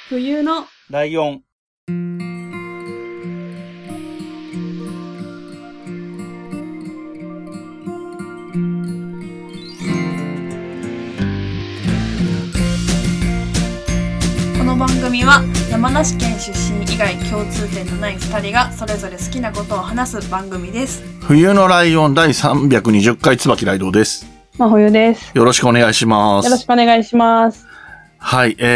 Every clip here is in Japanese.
冬のライオン。 この番組は山梨県出身以外共通点のない2人がそれぞれ好きなことを話す番組です。 冬のライオン第320回椿ライドウです。 真冬です。 よろしくお願いします。 よろしくお願いします。 はい、ど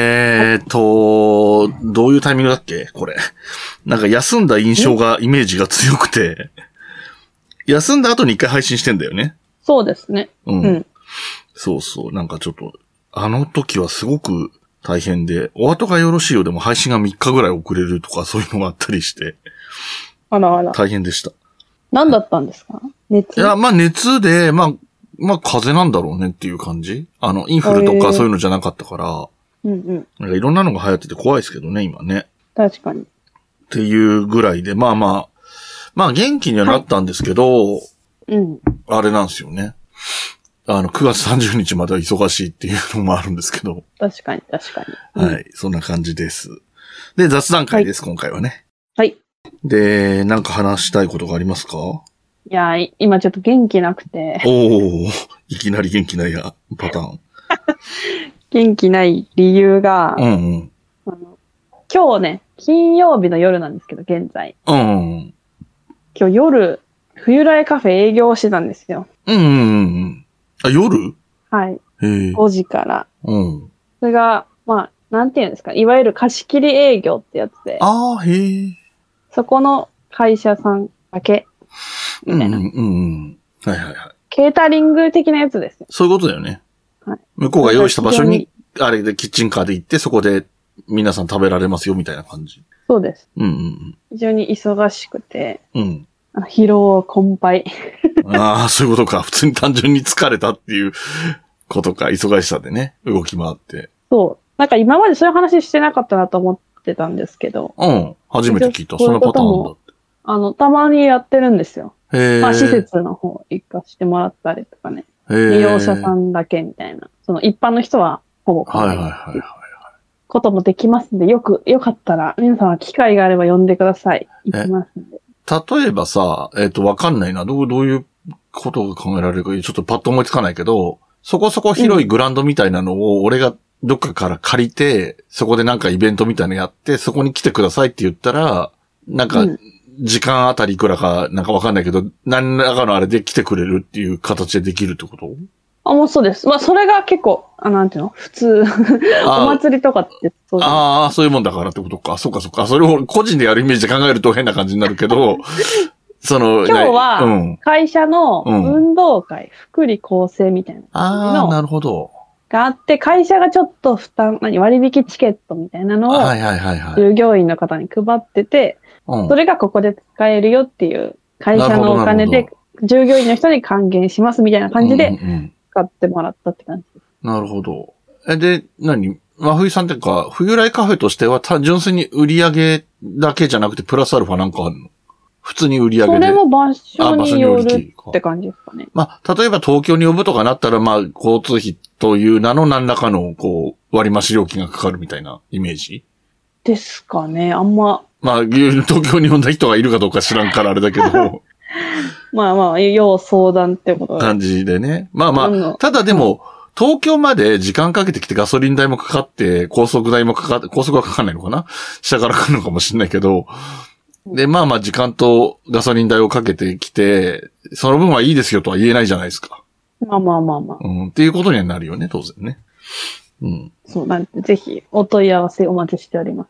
ういうタイミングだっけこれ。なんか休んだ印象が、イメージが強くて、休んだ後に一回配信してんだよね。 そうですね。 うん。そうそう。なんかちょっと、あの時はすごく大変で、お後がよろしいようでも配信が3日ぐらい遅れるとかそういうのがあったりして、 あらあら。 大変でした。 何だったんですか？熱？ いや、まあ熱で、まあ風邪なんだろうねっていう感じ。インフルとかそういうのじゃなかったから、なんかいろんなのが流行ってて怖いですけどね、今ね。 確かに。 っていうぐらいで、まあ元気にはなったんですけど、あれなんですよね。9月30日までは忙しいっていうのもあるんですけど。 確かに。 はい、そんな感じです。で、雑談会です、今回はね。 はい。 で、なんか話したいことがありますか？ いや、今ちょっと元気なくて。 いきなり元気ないパターン。 元気ない理由が、今日ね、金曜日の夜なんですけど、現在。今日夜、冬来カフェ営業してたんですよ。 あ、夜？ はい。5時から。それが、まあ、なんていうんですか、いわゆる貸し切り営業ってやつで。そこの会社さんだけ、みたいな。はい。ケータリング的なやつですよ。 そういうことだよね。はい。向こうが用意した場所に、あれでキッチンカーで行って、そこで皆さん食べられますよ、みたいな感じ。 そうです。非常に忙しくて、疲労困憊。 ああ、そういうことか。普通に単純に疲れたっていうことか。忙しさでね、動き回って。 そう。なんか今までそういう話してなかったなと思ってたんですけど。 初めて聞いた。そんなパターンだって。 たまにやってるんですよ。まあ施設の方行かしてもらったりとかね。利用者さんだけみたいな。その一般の人はほぼ来ない。こともできますんで、よかったら、皆さんは機会があれば呼んでください。行きますんで。 例えばさ、わかんないな。どういうことが考えられるか、ちょっとパッと思いつかないけど、そこそこ広いグラウンドみたいなのを、俺がどっかから借りて、そこでなんかイベントみたいなのやって、そこに来てくださいって言ったら、なんか、時間あたりいくらか、なんかわかんないけど、何らかのあれで来てくれるっていう形でできるってこと？ もうそうです。まあ、それが結構、なんていうの？普通。お祭りとかってそういうもんだからってことか。そっか。それを個人でやるイメージで考えると変な感じになるけど、 今日は、会社の運動会、福利厚生みたいななるほど。 があって、会社がちょっと割引チケットみたいなのを、従業員の方に配ってて、それがここで使えるよっていう、会社のお金で、従業員の人に還元しますみたいな感じで、使ってもらったって感じです。 なるほど。で、真冬さんってか、冬来カフェとしては純粋に売り上げだけじゃなくてプラスアルファなんかあるの？普通に売り上げで。 それも場所によるって感じですかね。 まあ、例えば東京に呼ぶとかなったら、まあ、交通費という名の何らかの、割増料金がかかるみたいなイメージですかね。あんま。 まあ、東京に呼んだ人がいるかどうか知らんからあれだけど。 まあ、要相談ってこと感じでね。まあ、ただでも、東京まで時間かけてきてガソリン代もかかって、高速代もかかって、高速はかかんないのかな？下から来るのかもしれないけど、で、まあ時間とガソリン代をかけてきて、その分はいいですよとは言えないじゃないですか。 まあ。 っていうことにはなるよね、当然ね。 そうなんで、ぜひお問い合わせお待ちしております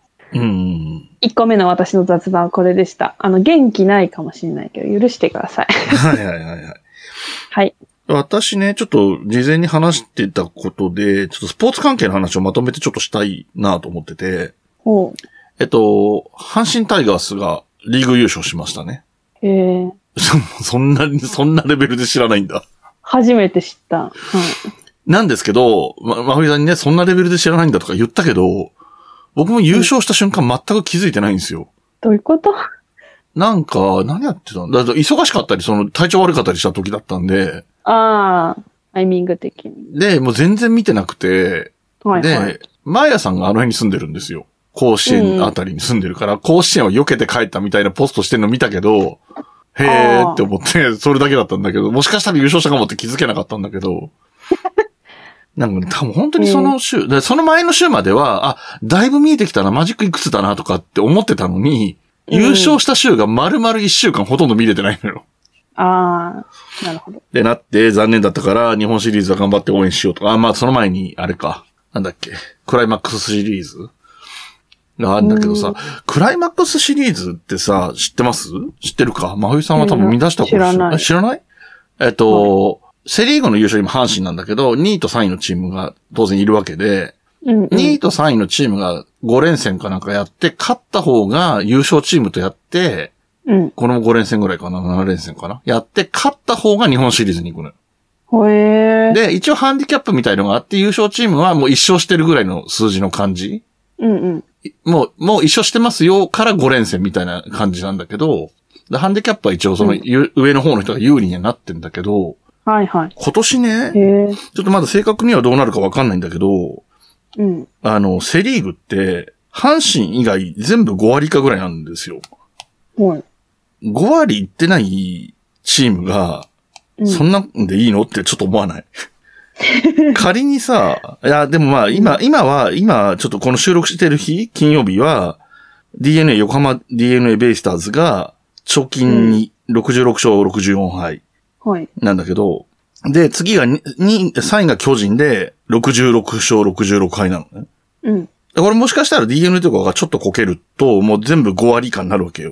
。1個目の私の雑談はこれでした。元気ないかもしれないけど、許してください。はい。 私ね、ちょっと事前に話してたことで、ちょっとスポーツ関係の話をまとめてちょっとしたいなと思ってて。阪神タイガースがリーグ優勝しましたね。そんなレベルで知らないんだ。 初めて知った。 なんですけど、真冬さんにね、そんなレベルで知らないんだとか言ったけど、僕も優勝した瞬間全く気づいてないんですよ。 どういうこと？ なんか、何やってたんだ？忙しかったり、体調悪かったりした時だったんで。 タイミング的に。 で、もう全然見てなくて。で、マーヤさんがあの辺に住んでるんですよ。 甲子園あたりに住んでるから、甲子園を避けて帰ったみたいなポストしてんの見たけど、へーって思って、それだけだったんだけど、もしかしたら優勝したかもって気づけなかったんだけど、なんかね、多分本当にその週、でその前の週までは、だいぶ見えてきたな、マジックいくつだなとかって思ってたのに、優勝した週が丸々1週間ほとんど見れてないのよ。 なるほど。 でなって、残念だったから、日本シリーズは頑張って応援しようとか、まあその前に、あれか、なんだっけ、クライマックスシリーズがあるんだけどさ、クライマックスシリーズってさ、知ってます？知ってるか？真冬さんは多分見出したこと知らない。 知らない？セリーグの優勝今阪神なんだけど、2位と3位のチームが当然いるわけで、2位と3位のチームが5連戦かなんかやって、勝った方が優勝チームとやって、この5連戦ぐらいかな、7連戦かな。やって、勝った方が日本シリーズに行くのよ。で、一応ハンディキャップみたいのがあって、優勝チームはもう一勝してるぐらいの数字の感じ。もう一勝してますよから5連戦みたいな感じなんだけど、ハンディキャップは一応その上の方の人が有利にはなってんだけど、今年ね、ちょっとまだ正確にはどうなるかわかんないんだけど、セリーグって、阪神以外全部5割以下ぐらいなんですよ。5割いってないチームが、そんなんでいいのってちょっと思わない仮にさ、いや、でもまあ今ちょっとこの収録してる日、金曜日は、横浜 DNA ベイスターズが、貯金に66勝64敗。なんだけど、で、次が3位が巨人で、66勝66敗なのね。これもしかしたら DNA とかがちょっとこけると、もう全部5割以下になるわけよ。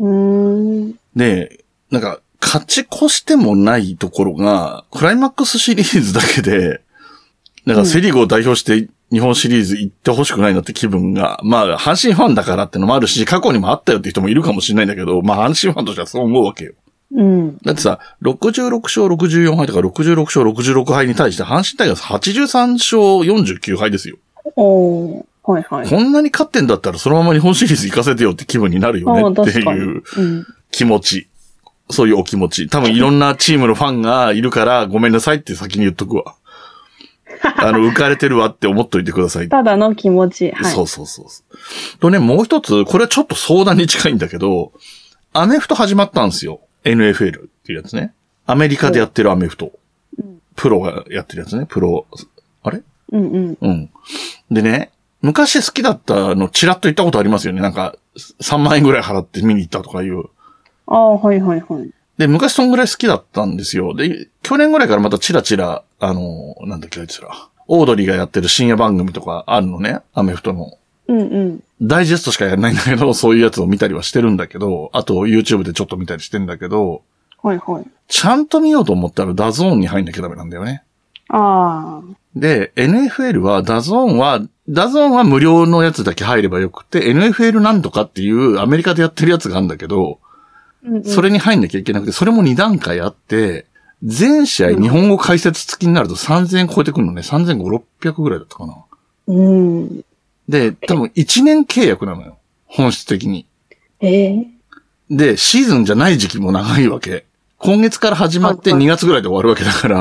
で、なんか、勝ち越してもないところが、クライマックスシリーズだけで、なんかセリーグを代表して日本シリーズ行ってほしくないなって気分が、まあ、阪神ファンだからってのもあるし、過去にもあったよって人もいるかもしれないんだけど、まあ、阪神ファンとしてはそう思うわけよ。だってさ、66勝64敗とか66勝66敗に対して、阪神タイガース83勝49敗ですよ。こんなに勝ってんだったらそのまま日本シリーズ行かせてよって気分になるよねっていう気持ち。そういうお気持ち。多分いろんなチームのファンがいるからごめんなさいって先に言っとくわ。浮かれてるわって思っといてください。 ただの気持ち。 そう。とね、もう一つ、これはちょっと相談に近いんだけど、アメフト始まったんですよ。NFL っていうやつね。アメリカでやってるアメフト。プロがやってるやつね。あれ？でね、昔好きだったのチラッと言ったことありますよね。なんか、3万円ぐらい払って見に行ったとかいう。で、昔そんぐらい好きだったんですよ。で、去年ぐらいからまたチラチラ、なんだっけあいつら。オードリーがやってる深夜番組とかあるのね。アメフトの。ダイジェストしかやらないんだけど、そういうやつを見たりはしてるんだけど、あと YouTube でちょっと見たりしてんだけど、ちゃんと見ようと思ったらダゾーンに入んなきゃダメなんだよね。で、NFL はダゾーンは無料のやつだけ入ればよくて、NFL なんとかっていうアメリカでやってるやつがあるんだけど、それに入んなきゃいけなくて、それも2段階あって、全試合日本語解説付きになると3000円超えてくるのね。3500、600ぐらいだったかな。で、多分1年契約なのよ。本質的に。で、シーズンじゃない時期も長いわけ。今月から始まって2月ぐらいで終わるわけだから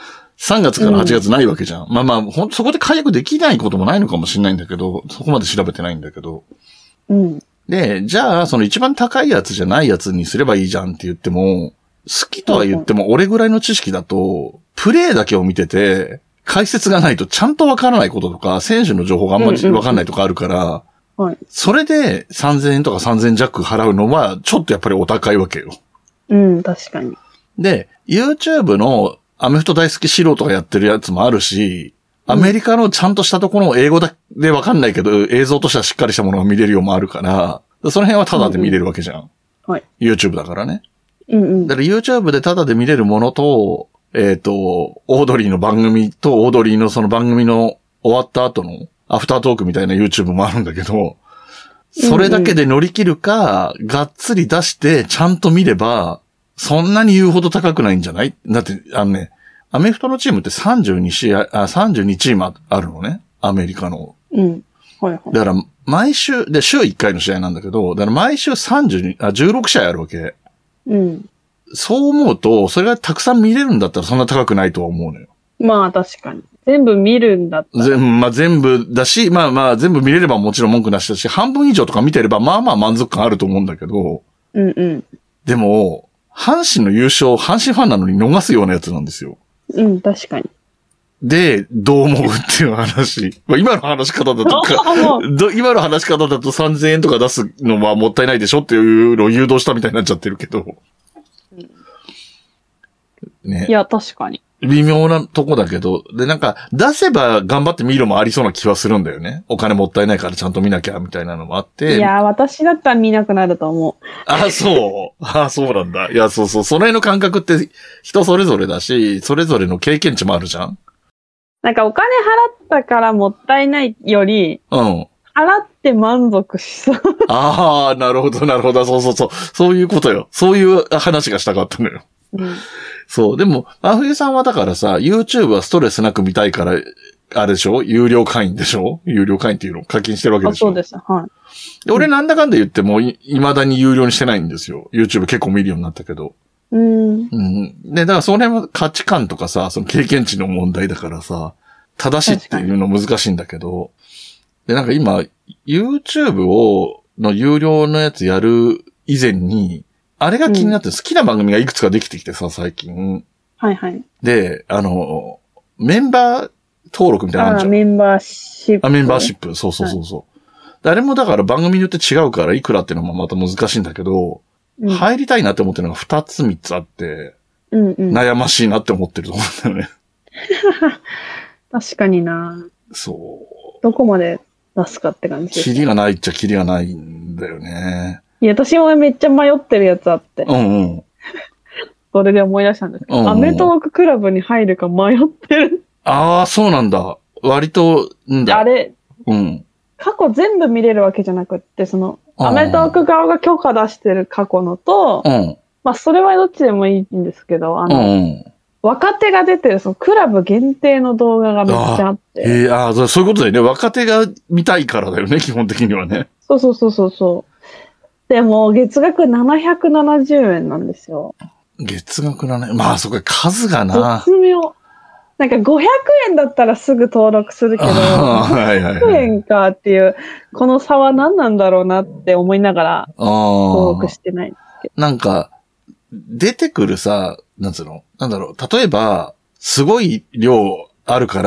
、3月から8月ないわけじゃん。まあ、そこで解約できないこともないのかもしれないんだけど、そこまで調べてないんだけど。で、じゃあ、その一番高いやつじゃないやつにすればいいじゃんって言っても、好きとは言っても俺ぐらいの知識だと、プレイだけを見てて、解説がないとちゃんとわからないこととか、選手の情報があんまりわかんないとかあるから、それで3000円とか3000円弱払うのは、ちょっとやっぱりお高いわけよ。 確かに。 で、YouTube のアメフト大好き素人がやってるやつもあるし、アメリカのちゃんとしたところの英語でわかんないけど、映像としてはしっかりしたものが見れるようもあるから、その辺はタダで見れるわけじゃん。YouTube だからね。だから YouTube でタダで見れるものと、オードリーの番組と、オードリーのその番組の終わった後のアフタートークみたいな YouTube もあるんだけど、それだけで乗り切るか、がっつり出してちゃんと見れば、そんなに言うほど高くないんじゃない？だって、アメフトのチームって32チームあるのね。アメリカの。だから、毎週、で、週1回の試合なんだけど、だから毎週16試合あるわけ。そう思うと、それがたくさん見れるんだったらそんな高くないとは思うのよ。 まあ、確かに。 全部見るんだったら。 まあ、全部だし、まあまあ全部見れればもちろん文句なしだし、半分以上とか見てればまあまあ満足感あると思うんだけど。 うんうん。 でも、阪神の優勝、阪神ファンなのに逃すようなやつなんですよ。 うん、確かに。 で、どう思うっていう話。まあ、今の話し方だと今の話し方だと3000円とか出すのはもったいないでしょっていうのを誘導したみたいになっちゃってるけど。ね。 いや、確かに。 微妙なとこだけど、で、なんか、出せば頑張って見るもありそうな気はするんだよね。お金もったいないからちゃんと見なきゃ、みたいなのもあって。 いや、私だったら見なくなると思う。 あ、そう。あ、そうなんだ。いや、そうそう。その辺の感覚って人それぞれだし、それぞれの経験値もあるじゃん。 なんかお金払ったからもったいないより、 うん。 払って満足しそう。 ああ、なるほど、なるほど。そうそうそう。そういうことよ。そういう話がしたかったのよ。 うん。 そう。でも、真冬さんはだからさ、YouTube はストレスなく見たいから、あれでしょ？有料会員でしょ？有料会員っていうのを課金してるわけでしょ？ そうです。はい。 で俺なんだかんだ言っても、未だに有料にしてないんですよ。YouTube 結構見るようになったけど。うん。で、だからその辺は価値観とかさ、その経験値の問題だからさ、正しいっていうの難しいんだけど。で、なんか今、YouTube の有料のやつやる以前に、あれが気になって好きな番組がいくつかできてきてさ、最近。 はいはい。 で、メンバー登録みたいなのあるじゃん。 メンバーシップ。 メンバーシップ。そうそうそうそう。はい、あれもだから番組によって違うからいくらっていうのもまた難しいんだけど、入りたいなって思ってるのが2つ3つあって、悩ましいなって思ってると思うんだよね。 確かにな。 そう。 どこまで出すかって感じです。 キリがないっちゃキリがないんだよね。 いや、私もめっちゃ迷ってるやつあって。 うんうん。 それで思い出したんですけど、アメトーーククラブに入るか迷ってる。 ああ、そうなんだ。割と、 あれ、 うん。 過去全部見れるわけじゃなくって、アメトーーク側が許可出してる過去のと、まあ、それはどっちでもいいんですけど、若手が出てる、クラブ限定の動画がめっちゃあって。 そういうことだよね。若手が見たいからだよね、基本的にはね。 そう。でも、月額770円なんですよ。 月額700円。まあ、そこ数がな。 絶妙。なんか500円だったらすぐ登録するけど、500円かっていう、この差は何なんだろうなって思いながら、登録してないんですけど。 なんか、出てくるさ、なんだろう、例えば、すごい量あるから、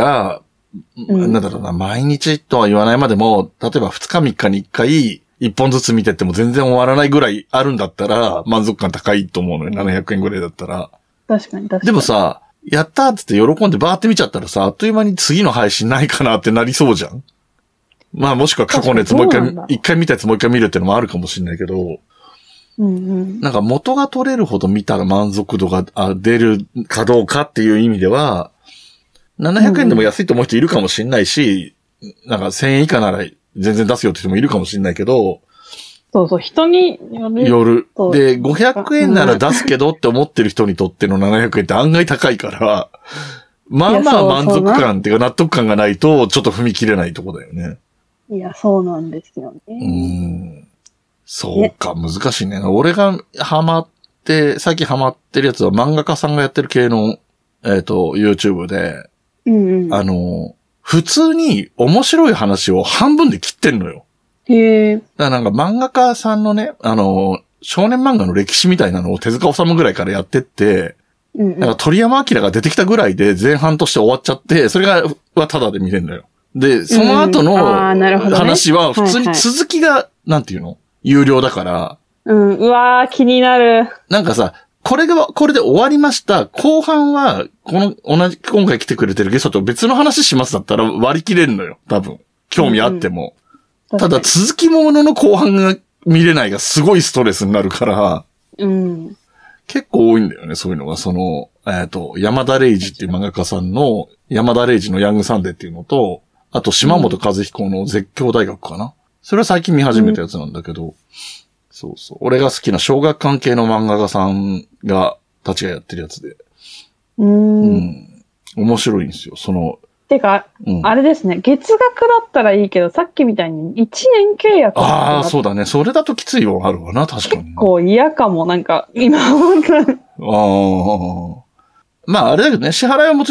なんだろうな、毎日とは言わないまでも、例えば2日3日に1回、1本ずつ見てっても全然終わらないぐらいあるんだったら、満足感高いと思うのよ、700円ぐらいだったら。 確かに。 でもさ、やったーって喜んでバーって見ちゃったらさ、あっという間に次の配信ないかなってなりそうじゃん。まあもしくは過去のやつもう一回見たやつもう一回見るってのもあるかもしれないけど、なんか元が取れるほど見たら満足度が出るかどうかっていう意味では、700円でも安いと思う人いるかもしれないし、なんか1000円以下なら全然出すよって人もいるかもしれないけど、 そう、人による。で、500円なら出すけどって思ってる人にとっての700円って案外高いから、まあまあ満足感っていうか納得感がないとちょっと踏み切れないとこだよね。 いや、そうなんですよね。 そうか、難しいね。俺が最近ハマってるやつは漫画家さんがやってる系の、YouTube で、普通に面白い話を半分で切ってんのよ。だからなんか漫画家さんのね、少年漫画の歴史みたいなのを手塚治虫ぐらいからやってって、なんか鳥山明が出てきたぐらいで前半として終わっちゃって、それはタダで見れるのよ。で、その後の話は普通に続きが、なんていうの？有料だから。 うわー、気になる。 なんかさ、これで終わりました。後半は、今回来てくれてるゲストと別の話しますだったら割り切れるのよ。多分。興味あっても。ただ続きものの後半が見れないがすごいストレスになるから、結構多いんだよね、そういうのが。山田礼二っていう漫画家さんの山田礼二のヤングサンデーっていうのと、あと島本和彦の絶叫大学かな。それは最近見始めたやつなんだけど、そう。俺が好きな小学関係の漫画家さんたちがやってるやつで。面白いんですよ、 てか、あれですね、月額だったらいいけど、さっきみたいに1年契約。 ああ、そうだね。それだときついよ、あるわな、確かに。 結構嫌かも、なんか、今本当に。 まあ、あれだけどね、支払いはもちろん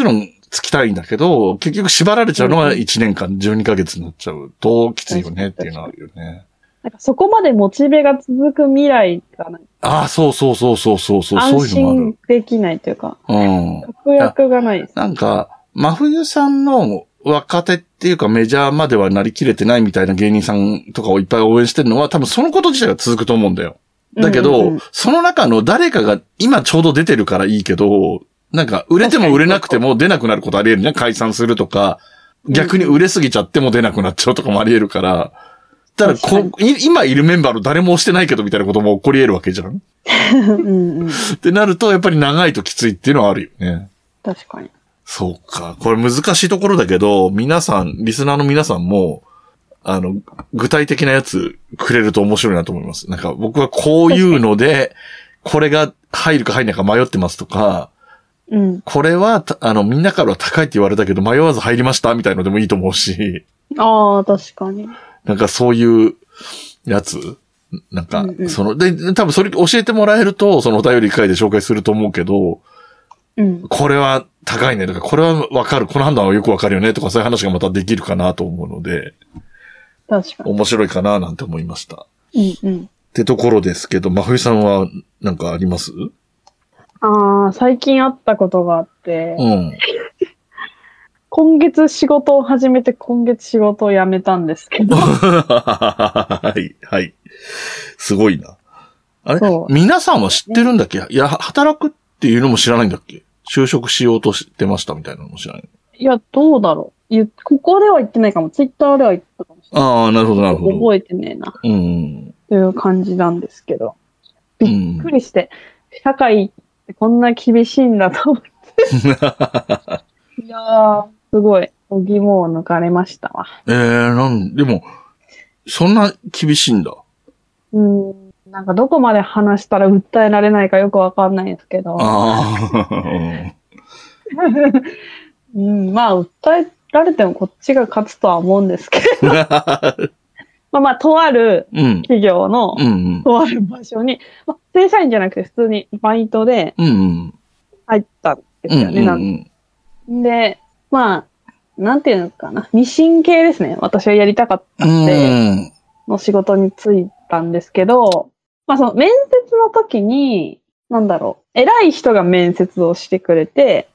つきたいんだけど、結局縛られちゃうのは1年間12ヶ月になっちゃうときついよねっていうのはあるよね。 なんかそこまでモチベが続く未来がない。 ああ、そう、そういうのもある。 安心できないというか、確約がないです。 なんか、真冬さんの若手っていうかメジャーまではなりきれてないみたいな芸人さんとかをいっぱい応援してるのは多分そのこと自体が続くと思うんだよ。だけど、その中の誰かが今ちょうど出てるからいいけど、なんか売れても売れなくても出なくなることあり得るじゃん。解散するとか、逆に売れすぎちゃっても出なくなっちゃうとかもあり得るから、ただ今いるメンバーの誰も押してないけどみたいなことも起こり得るわけじゃん。ってなるとやっぱり長いときついっていうのはあるよね。 確かに。 そうか。これ難しいところだけど、皆さん、リスナーの皆さんも、具体的なやつくれると面白いなと思います。なんか僕はこういうので、これが入るか入んないか迷ってますとか、これは、みんなからは高いって言われたけど迷わず入りましたみたいのでもいいと思うし。 ああ、確かに。 なんかそういうやつなんか、で、多分それ教えてもらえると、そのお便り会で紹介すると思うけど、これは高いねとか、これはわかる、この判断はよくわかるよねとか、そういう話がまたできるかなと思うので、 確かに。 面白いかななんて思いました。ってところですけど、真冬さんはなんかあります？ 最近あったことがあって、今月仕事を始めて今月仕事を辞めたんですけど。 はい。すごいな。あれ皆さんは知ってるんだっけ？いや、働くっていうのも知らないんだっけ？就職しようとしてましたみたいなのも知らない。 いや、どうだろう。ここでは言ってないかも。ツイッターでは言ったかもしれない。 ああ、なるほど。 覚えてねえな。という感じなんですけど。びっくりして、社会ってこんな厳しいんだと思って。いやー、すごい、おぎもを抜かれましたわ。 でも、そんな厳しいんだ。 なんかどこまで話したら訴えられないかよくわかんないですけど。まあ、訴えられてもこっちが勝つとは思うんですけど。とある企業の、とある場所に、正社員じゃなくて普通にバイトで入ったんですよね。で、なんていうのかな。ミシン系ですね。私はやりたかったんで、の仕事に就いたんですけど、その面接の時に、偉い人が面接をしてくれて、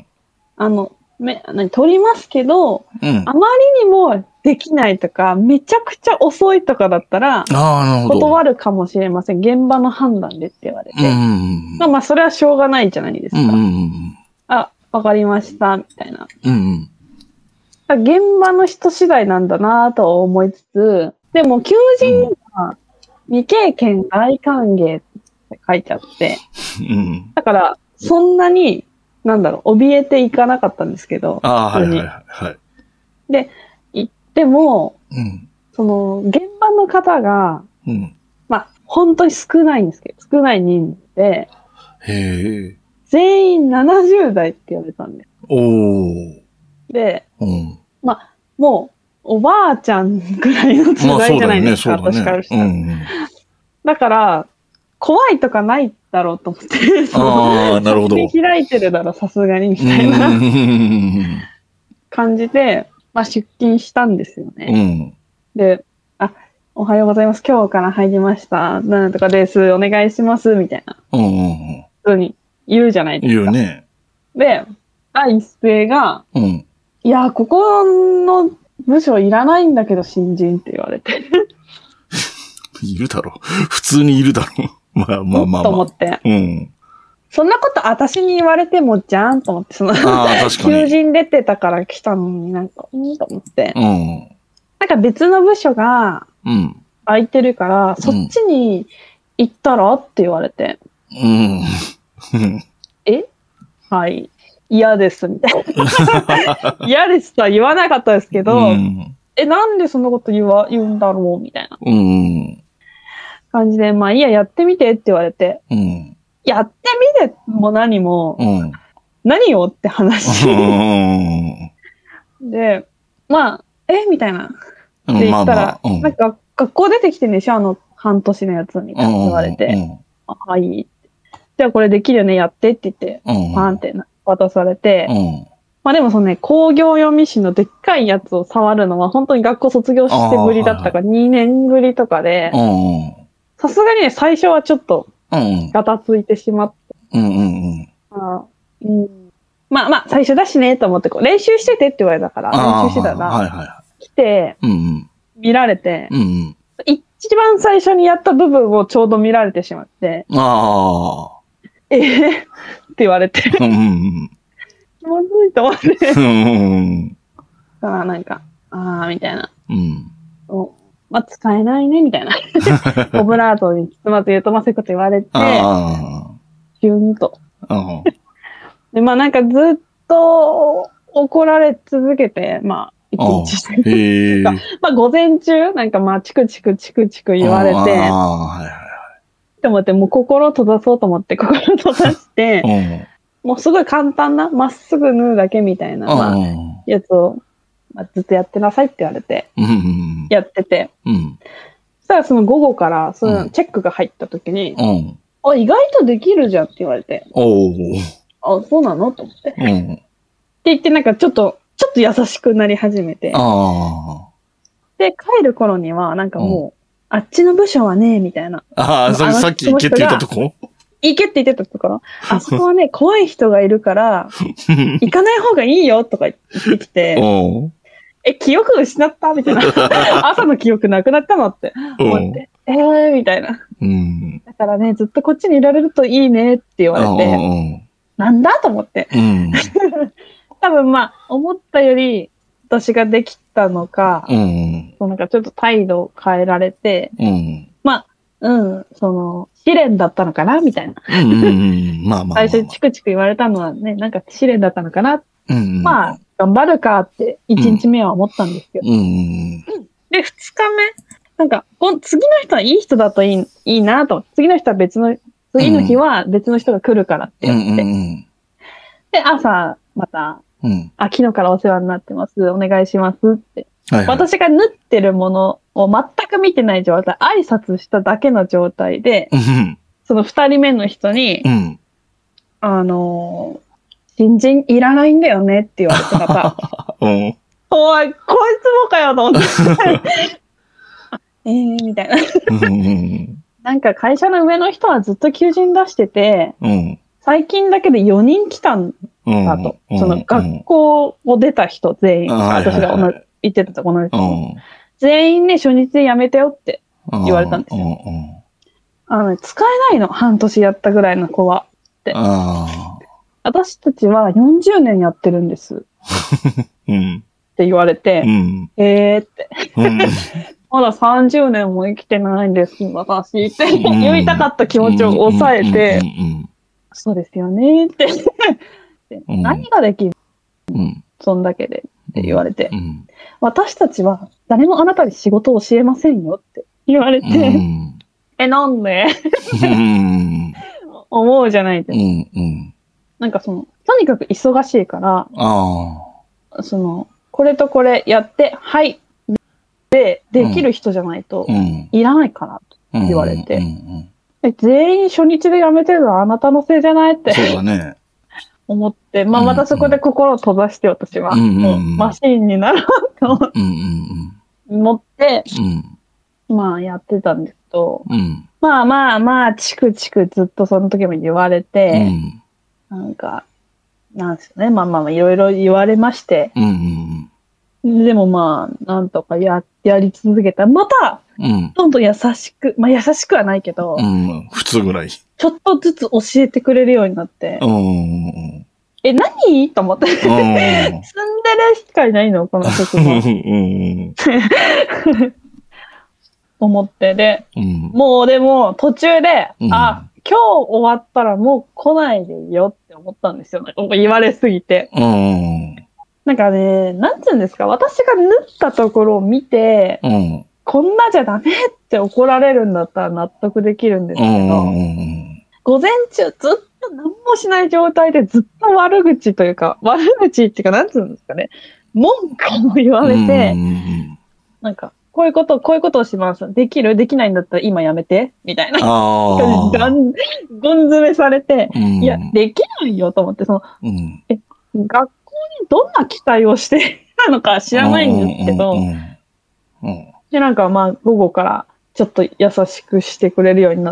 取りますけど、あまりにもできないとか、めちゃくちゃ遅いとかだったら、断るかもしれません。現場の判断でって言われて。それはしょうがないじゃないですか。わかりました、みたいな。現場の人次第なんだなとは思いつつ、でも求人には未経験大歓迎って書いてあって、だから、そんなに、怯えていかなかったんですけど、で、行っても、その、現場の方が、本当に少ないんですけど、少ない人数で、全員70代って言われたんです。で、もう、おばあちゃんぐらいの時代じゃないですか、私からしたら。だから、怖いとかないだろうと思って、 なるほど。 開いてるだろ、さすがに、みたいな感じで、出勤したんですよね。で、おはようございます。今日から入りました。なんとかです。お願いします。みたいな。普通に言うじゃないですか。 言うね。 で、第一声が、いや、ここの部署いらないんだけど、新人って言われて。 いるだろ。普通にいるだろ。と思って。そんなこと私に言われてもじゃんと思って、求人出てたから来たのにと思って。別の部署が空いてるから、そっちに行ったらって言われて。はい。嫌です、みたいな。嫌ですとは言わなかったですけど、なんでそんなこと言うんだろうみたいな。感じで、いいや、やってみてって言われて。やってみても何も、何よって話。で、みたいな。で、言ったら、学校出てきてんでしょ半年のやつみたいな言われて。はい。じゃあこれできるよね、やってって言って、パーンって渡されて、 まあでもそのね、工業用ミシンのでっかいやつを触るのは本当に学校卒業してぶりだったから2年ぶりとかで、さすがにね、最初はちょっとガタついてしまって。まあ、最初だしねと思って練習しててって言われたから、練習してたら、来て、見られて、一番最初にやった部分をちょうど見られてしまって、って言われて、気まずいと思って、なんか、みたいな。まあ、使えないね、みたいな。オブラートに包まず言うとませこと言われて、キュンと。で、まあなんかずっと怒られ続けて、まあ、一日してまあ午前中、なんかまあチクチク言われて、と思って、もう心閉ざそうと思って、心閉ざして、もうすごい簡単な、まっすぐ縫うだけみたいな、まあ、やつを、まあ、ずっとやってなさいって言われて、やってて、そしたらその午後から、そのチェックが入った時に、意外とできるじゃんって言われて、そうなのと思って。って言って、なんかちょっと優しくなり始めて、で、帰る頃には、なんかもう、あっちの部署はね、みたいな。 さっき行けって言ったとこ？ 行けって言ってたところ。あそこはね、怖い人がいるから、行かない方がいいよとか言ってきて、記憶失ったみたいな。朝の記憶なくなったのって思って。みたいな。だからね、ずっとこっちにいられるといいねって言われて、なんだと思って。多分まあ、思ったより私ができたのか、なんかちょっと態度を変えられて、まあ、試練だったのかなみたいな。最初にチクチク言われたのはね、なんか試練だったのかな。まあ、頑張るかって、1日目は思ったんですよ。で、2日目、なんか、次の人はいい人だといいなと。次の日は別の人が来るからって言って。で、朝、また、昨日からお世話になってます。お願いしますって。私が縫ってるものを全く見てない状態、挨拶しただけの状態で、その2人目の人に、新人いらないんだよねって言われてまた。おい、こいつもかよと思って。みたいな。なんか会社の上の人はずっと求人出してて、最近だけで4人来たんだと。その学校を出た人全員、私が言ってたとこの人。全員ね、初日で辞めてよって言われたんですよ。使えないの、半年やったぐらいの子は。って。私たちは40年やってるんです。って言われて、って。まだ30年も生きてないんです、私って言いたかった気持ちを抑えて、そうですよねって。何ができる？そんだけでって言われて、私たちは誰もあなたに仕事を教えませんよって言われて、なんで思うじゃないですか。なんかとにかく忙しいから、これとこれやって、はい。できる人じゃないと、いらないかなと言われて、全員初日で辞めてるのはあなたのせいじゃないって。 そうだね。 思って、まあまたそこで心を閉ざして私は、マシーンになろうと思って、まあやってたんですけど、まあ、チクチクずっとその時も言われて、なんか、なんですよね。まあ、いろいろ言われまして、でもまあ、なんとかやり続けたら、また、どんどん優しく、まあ優しくはないけど、 普通ぐらい。 ちょっとずつ教えてくれるようになって、何と思って。住んでるしかいないのこの職場。思って、で、もうでも途中で、今日終わったらもう来ないでいいよって思ったんですよ。なんか言われすぎて。なんかね、なんていうんですか、私が縫ったところを見て、こんなじゃダメって怒られるんだったら納得できるんですけど、午前中ずっと何もしない状態でずっと悪口っていうか、なんていうんですかね、文句を言われて、なんか、こういうことをします。できないんだったら今やめてみたいな。ゴン詰めされて、いや、できないよと思って、学校にどんな期待をしてたのか知らないんですけど、で、なんかまあ、午後からちょっと優しくしてくれるようになって、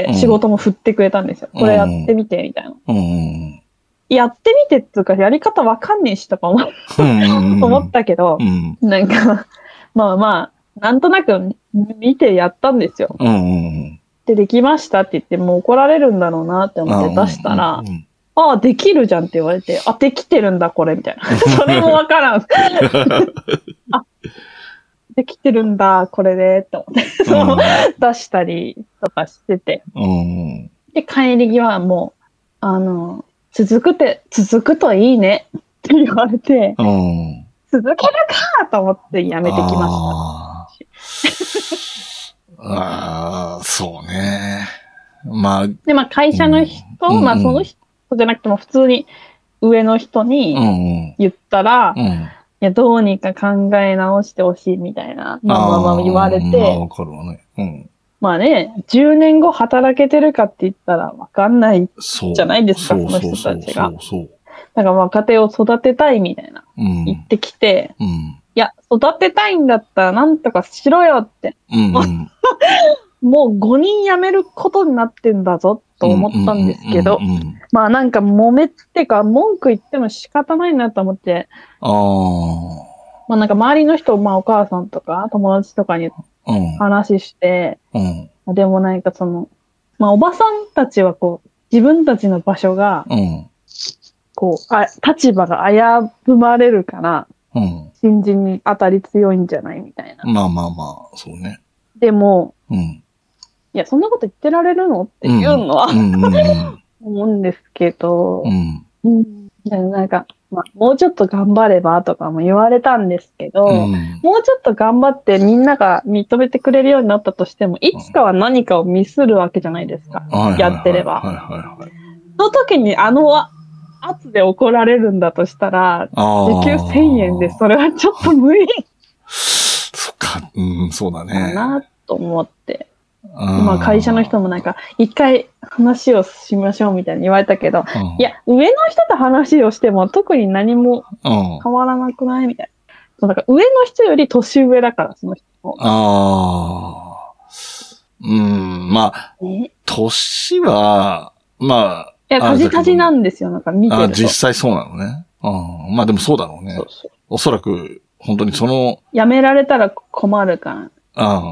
仕事も振ってくれたんですよ。これやってみて、みたいな。やってみてっていうか、やり方わかんねえしとか思ったけど、なんか、まあまあ、なんとなく見てやったんですよ。で、できましたって言って、もう怒られるんだろうなって思って出したら、ああ、できるじゃんって言われて、あ、できてるんだ、これ、みたいな。それもわからん。あ、できてるんだ、これで、って思って、出したりとかしてて。で、帰り際はもう、続くといいねって言われて、続けるかと思ってやめてきました。 ああ、そうね。まあ。 で、まあ会社の人、まあその人じゃなくても普通に上の人に言ったら、いや、どうにか考え直してほしいみたいな、まあ言われて。まあわかるわね。 まあね、10年後働けてるかって言ったらわかんないじゃないですか、その人たちが。だから若手を育てたいみたいな、言ってきて、いや、育てたいんだったらなんとかしろよって。もう5人辞めることになってんだぞと思ったんですけど、まあなんか揉めってか文句言っても仕方ないなと思って、まあなんか周りの人、まあお母さんとか友達とかに話して、でもなんかまあおばさんたちはこう、自分たちの場所が、こう、立場が危ぶまれるから、新人に当たり強いんじゃないみたいな。 まあ、そうね。 でも、いや、そんなこと言ってられるのっていうのは、思うんですけど、なんか、まあ、もうちょっと頑張ればとかも言われたんですけど、もうちょっと頑張ってみんなが認めてくれるようになったとしても、いつかは何かをミスるわけじゃないですか。やってれば。その時に圧で怒られるんだとしたら、時給1000円でそれはちょっと無理。 そっか、そうだね。 かなと思って。まあ会社の人もなんか、一回話をしましょうみたいに言われたけど、いや、上の人と話をしても特に何も変わらなくないみたいな。だから上の人より年上だから、その人も。 まあ、年は、まあ、 いや、タジなんですよ、なんか見てると。 実際そうなのね。まあでもそうだろうね。おそらく、本当に辞められたら困るから。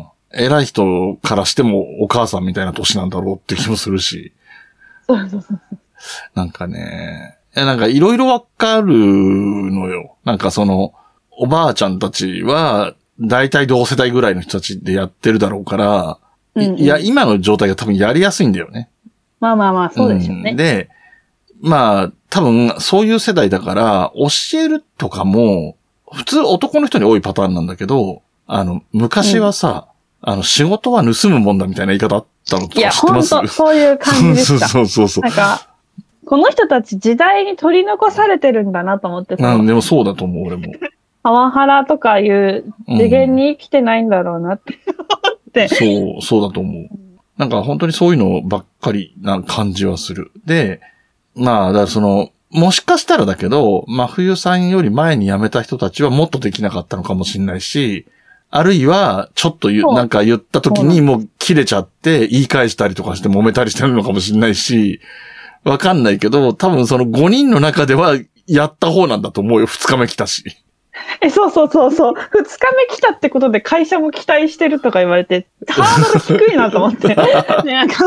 偉い人からしてもお母さんみたいな年なんだろうって気もするし。 そう。 なんかね、なんかいろいろわかるのよ。なんかおばあちゃんたちは、だいたい同世代ぐらいの人たちでやってるだろうから、いや、今の状態が多分やりやすいんだよね。 まあ、そうですよね。 で、まあ、多分そういう世代だから、教えるとかも、普通男の人に多いパターンなんだけど、昔はさ、仕事は盗むもんだみたいな言い方あったのとか知ってます？いや、 ほんと、そういう感じでした。 そう。 なんか、この人たち時代に取り残されてるんだなと思ってさ。 でもそうだと思う、俺も。 パワハラとかいう次元に生きてないんだろうなって思って。 そうだと思う。なんか本当にそういうのばっかりな感じはする。で、まあ、だからもしかしたらだけど、真冬さんより前に辞めた人たちはもっとできなかったのかもしれないし、あるいは、ちょっとなんか言った時にもう切れちゃって言い返したりとかして揉めたりしてるのかもしれないし、わかんないけど、多分5人の中ではやった方なんだと思うよ。2日目来たし。 そう。2日目来たってことで会社も期待してるとか言われて、ハードル低いなと思って。なんか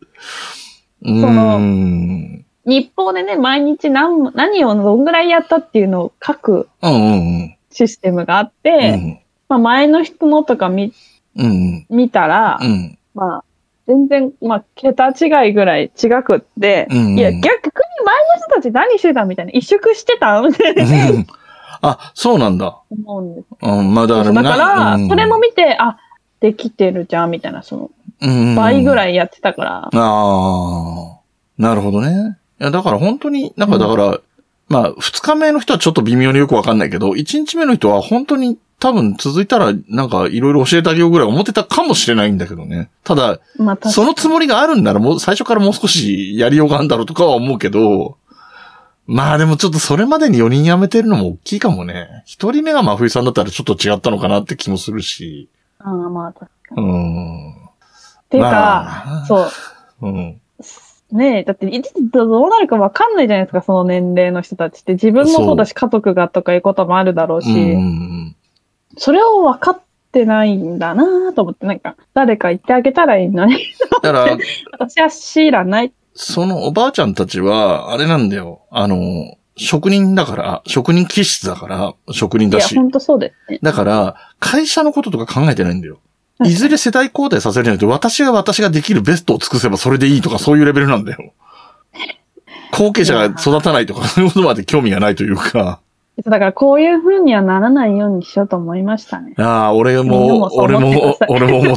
日報でね、毎日何をどんぐらいやったっていうのを書くシステムがあって、まあ前の人のとか見たら、まあ全然、まあ桁違いぐらい違くって、いや逆に前の人たち何してたみたいな、萎縮してたみたいな。 あ、そうなんだ。 思うんです。 まあだから、それも見て、できてるじゃんみたいな、倍ぐらいやってたから。 なるほどね。いや、だから本当に、まあ2日目の人はちょっと微妙によくわかんないけど、1日目の人は本当に多分続いたらなんかいろいろ教えてあげようぐらい思ってたかもしれないんだけどね。ただ、そのつもりがあるんなら最初からもう少しやりようがあるんだろうとかは思うけど、 まあでもちょっとそれまでに4人辞めてるのも大きいかもね。1人目が真冬さんだったらちょっと違ったのかなって気もするし。 ああ、まあ確かに。 っていうか、そう。ねえ、だっていつどうなるかわかんないじゃないですか、その年齢の人たちって。自分もそうだし、家族がとかいうこともあるだろうし、それを分かってないんだなと思って、なんか、誰か言ってあげたらいいのに。だから、私は知らない。 そのおばあちゃんたちは、あれなんだよ。職人だから、職人気質だから、職人だし。 いや、ほんとそうですね。 だから、会社のこととか考えてないんだよ。いずれ世代交代させるんじゃなくて、私ができるベストを尽くせばそれでいいとか、そういうレベルなんだよ。後継者が育たないとか、そういうことまで興味がないというか。 だからこういう風にはならないようにしようと思いましたね。 ああ、俺も思った。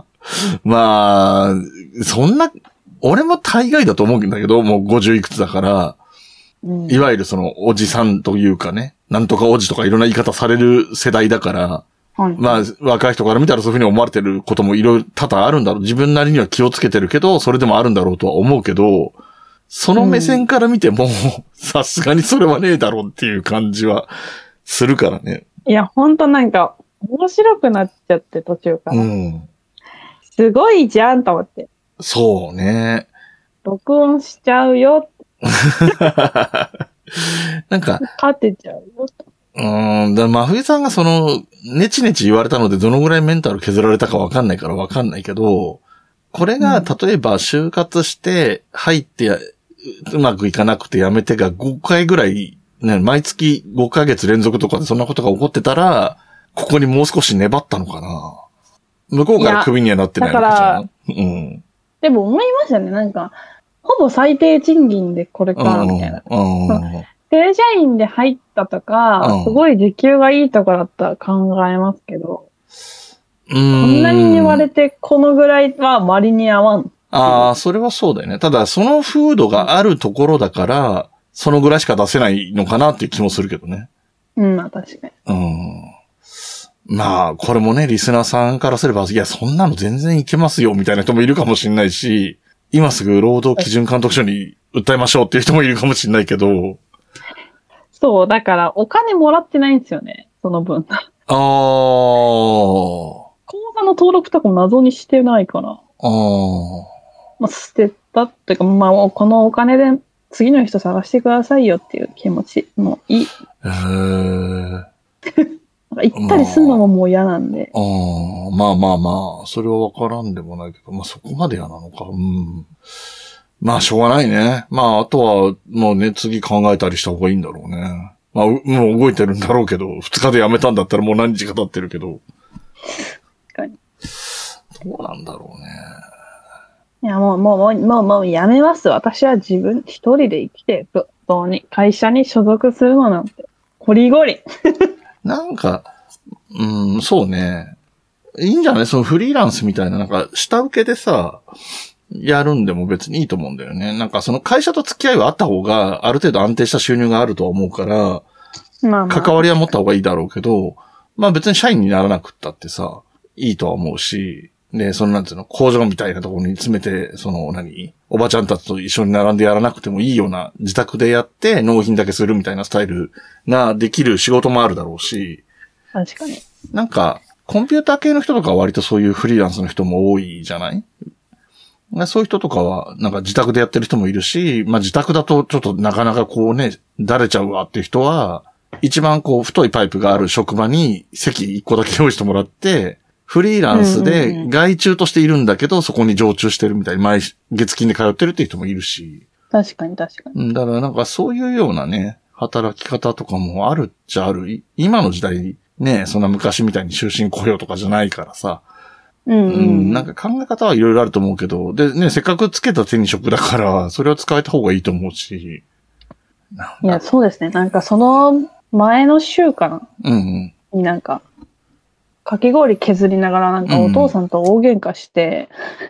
まあ、そんな、俺も大概だと思うんだけど、もう50いくつだから、いわゆるそのおじさんというかね、なんとかおじとかいろんな言い方される世代だから、まあ、若い人から見たらそういうふうに思われてることもいろいろ多々あるんだろう。自分なりには気をつけてるけど、それでもあるんだろうとは思うけど、その目線から見ても、さすがにそれはねえだろうっていう感じはするからね。 いや、ほんとなんか、面白くなっちゃって途中から。すごいじゃんと思って。 そうね。 録音しちゃうよ。 なんか。 勝てちゃうよと。 真冬さんがその、ネチネチ言われたのでどのぐらいメンタル削られたかわかんないからわかんないけど、これが例えば就活して入ってうまくいかなくて辞めてが5回ぐらい、ね、毎月5ヶ月連続とかでそんなことが起こってたら、ここにもう少し粘ったのかな。向こうからクビにはなってないわけじゃん。 でも思いましたね。なんか、ほぼ最低賃金でこれか、みたいな。正社員で入ったとか、すごい時給がいいとかだったら考えますけど、こんなに言われてこのぐらいは割に合わん。 ああ、それはそうだよね。ただ、その風土があるところだから、そのぐらいしか出せないのかなっていう気もするけどね。 まあ確かに。 まあ、これもね、リスナーさんからすれば、いや、そんなの全然いけますよ、みたいな人もいるかもしれないし、今すぐ労働基準監督署に訴えましょうっていう人もいるかもしれないけど。 そう、だからお金もらってないんですよね、その分。口座の登録とかも謎にしてないから。まあ、捨てたっていうか、まあ、このお金で次の人探してくださいよっていう気持ちもいい。行ったりするのももう嫌なんで。 まあ、それはわからんでもないけど、まあそこまで嫌なのか。まあしょうがないね。まああとは、もうね、次考えたりした方がいいんだろうね。まあ、もう動いてるんだろうけど、2日で辞めたんだったらもう何日か経ってるけど。 確かに。 どうなんだろうね。 いや、もうやめます。私は自分一人で生きていく。会社に所属するのなんて、こりごり。 なんか、そうね。いいんじゃない？そのフリーランスみたいな、なんか、下請けでさ、やるんでも別にいいと思うんだよね。なんかその会社と付き合いはあった方が、ある程度安定した収入があるとは思うから、関わりは持った方がいいだろうけど、まあ別に社員にならなくったってさ、いいとは思うし、で、そのなんていうの、工場みたいなところに詰めて、おばちゃんたちと一緒に並んでやらなくてもいいような、自宅でやって納品だけするみたいなスタイルができる仕事もあるだろうし。 確かに。 なんか、コンピューター系の人とかは割とそういうフリーランスの人も多いじゃない？そういう人とかは、なんか自宅でやってる人もいるし、まあ自宅だとちょっとなかなかこうね、だれちゃうわっていう人は、一番こう太いパイプがある職場に席一個だけ用意してもらって、フリーランスで外注としているんだけど、そこに常駐してるみたいに、月金で通ってるっていう人もいるし。 確かに。だからなんかそういうようなね、働き方とかもあるっちゃある。今の時代ね、そんな昔みたいに終身雇用とかじゃないからさ。なんか考え方はいろいろあると思うけど、でね、せっかくつけた手に職だから、それを使えた方がいいと思うし。 いや、そうですね。なんかその前の週かな。になんか、かき氷削りながらなんかお父さんと大喧嘩して、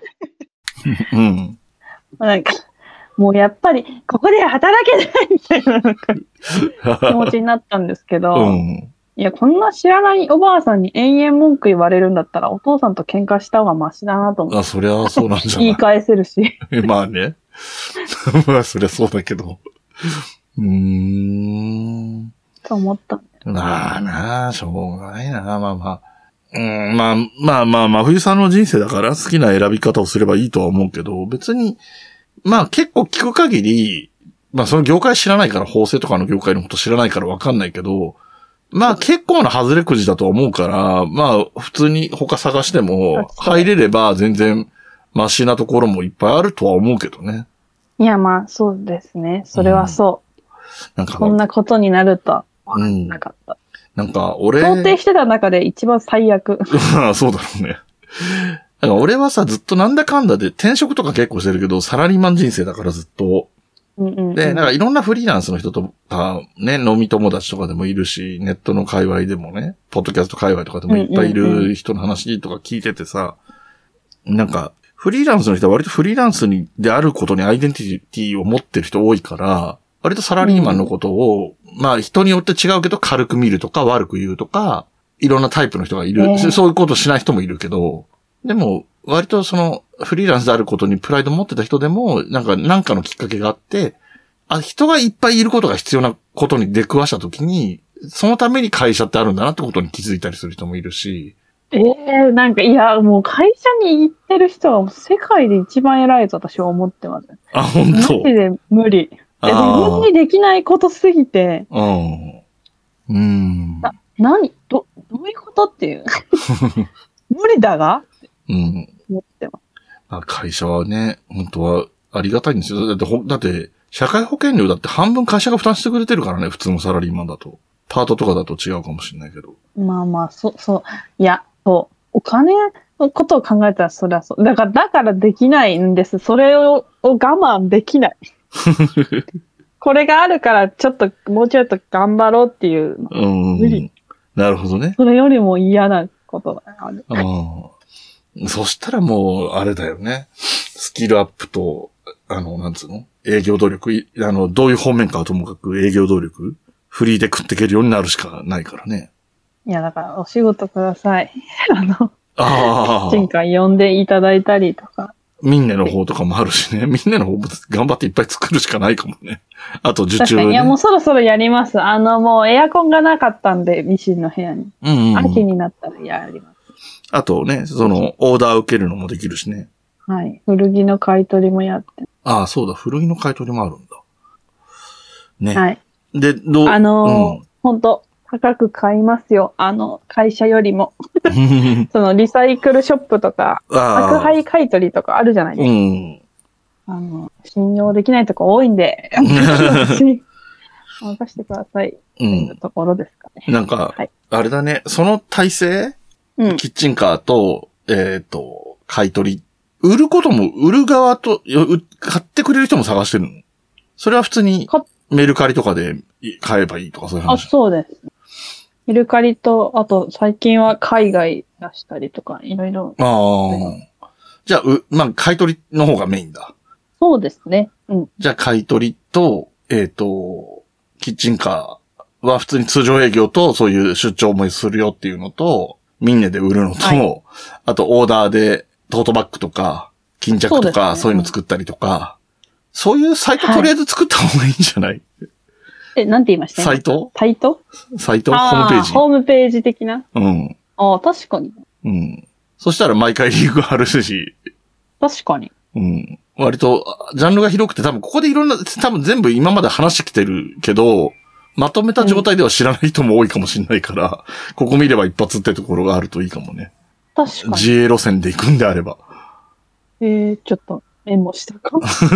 なんか、もうやっぱりここで働けないみたいななんか気持ちになったんですけど、いや、こんな知らないおばあさんに延々文句言われるんだったらお父さんと喧嘩した方がマシだなと思って。 そりゃそうなんじゃない？ 言い返せるし。 まあね。まあそりゃそうだけど。 と思った。 まあなあ、しょうがないな。まあまあ、冬さんの人生だから好きな選び方をすればいいとは思うけど、別に、まあ結構聞く限り、まあその業界知らないから、法制とかの業界のこと知らないからわかんないけど、まあ結構な外れくじだと思うから、まあ普通に他探しても入れれば全然マシなところもいっぱいあるとは思うけどね。 いやまあそうですね。それはそう。なんかこんなことになるとは思わなかった。 なんか俺。 想定してた中で一番最悪。 そうだろうね。なんか俺はさ、ずっとなんだかんだで転職とか結構してるけど、サラリーマン人生だからずっと。で、なんかいろんなフリーランスの人とか、ね、飲み友達とかでもいるし、ネットの界隈でもね、ポッドキャスト界隈とかでもいっぱいいる人の話とか聞いててさ、なんか、フリーランスの人は割とフリーランスであることにアイデンティティを持ってる人多いから、割とサラリーマンのことを、まあ人によって違うけど軽く見るとか悪く言うとか、いろんなタイプの人がいる。そういうことしない人もいるけど、でも、割とその、フリーランスであることにプライド持ってた人でも、なんかのきっかけがあって、人がいっぱいいることが必要なことに出くわしたときに、そのために会社ってあるんだなってことに気づいたりする人もいるし。 なんか、いや、もう会社に行ってる人は世界で一番偉いと私は思ってます。 あ、本当。 マジで無理。自分にできないことすぎて。何どういうことっていう。無理だが思ってます。 会社はね、本当はありがたいんですよ。だって、社会保険料だって半分会社が負担してくれてるからね、普通のサラリーマンだと。パートとかだと違うかもしれないけど。 まあまあ、そう。いや、そう。お金のことを考えたらそれはそう。だからできないんです。それを我慢できない。これがあるからもうちょっと頑張ろうっていう。無理。 なるほどね。 それよりも嫌なことがある。 そしたらもう、あれだよね。スキルアップと、なんつうの？営業努力、どういう方面かはともかく営業努力？フリーで食っていけるようになるしかないからね。 いや、だからお仕事ください。キッチンカー呼んでいただいたりとか。 ミンネの方とかもあるしね。ミンネの方も頑張っていっぱい作るしかないかもね。あと受注、ね。 いや、もうそろそろやります。もうエアコンがなかったんで、ミシンの部屋に。秋になったらやります。 あとね、オーダー受けるのもできるしね。 はい。古着の買い取りもやって。 ああ、そうだ。古着の買い取りもあるんだ。ね。 はい。 で、 本当高く買いますよ。会社よりも。リサイクルショップとか、宅配買い取りとかあるじゃないですか。信用できないとこ多いんで、私に任せてください。というところですかね。 なんか、はい、あれだね、その体制、キッチンカーと、買い取り、売る側と、買ってくれる人も探してるの？それは普通にメルカリとかで買えばいいとかそういう話？ そうです。メルカリと、あと最近は海外出したりとか、いろいろ。 じゃあ、買い取りの方がメインだ。 そうですね。 じゃあ、買い取りと、キッチンカーは普通に通常営業とそういう出張もするよっていうのと、ミンネで売るのと、あとオーダーでトートバッグとか、巾着とか、そういうの作ったりとか、そういうサイトとりあえず作った方がいいんじゃない？ なんて言いました？ サイト？ ホームページ。 ホームページ的な？確かに。 そしたら毎回リーグあるし。 確かに。 割と、ジャンルが広くて多分ここで多分全部今まで話してきてるけど、まとめた状態では知らない人も多いかもしれないから、ここ見れば一発ってところがあるといいかもね。 確かに。 自営路線で行くんであれば。 ちょっとメモしたか。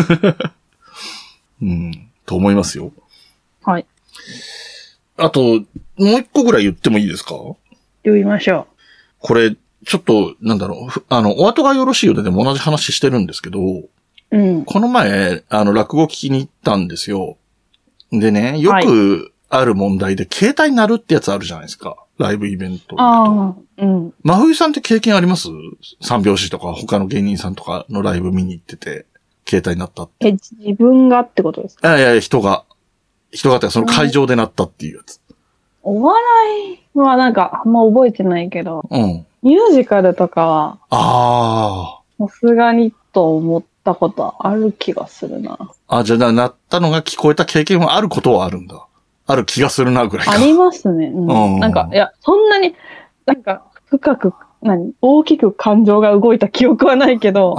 と思いますよ。 はい。 あと、もう一個ぐらい言ってもいいですか？ 言いましょう。 これ、ちょっと、お後がよろしいようでも同じ話してるんですけど、この前、落語聞きに行ったんですよ。でね、よくある問題で、携帯鳴るってやつあるじゃないですか。ライブイベント。真冬さんって経験あります？三拍子とか他の芸人さんとかのライブ見に行ってて、携帯鳴ったって。 自分がってことですか？ いや、人がってその会場で鳴ったっていうやつ。 お笑いはなんかあんま覚えてないけど、ミュージカルとかは、さすがにと思ったことある気がするな。 あ、じゃあ鳴ったのが聞こえた経験はあることはあるんだ。ある気がするなぐらいか。 ありますね。うん。なんか、いや、そんなに、なんか、深く、大きく感情が動いた記憶はないけど、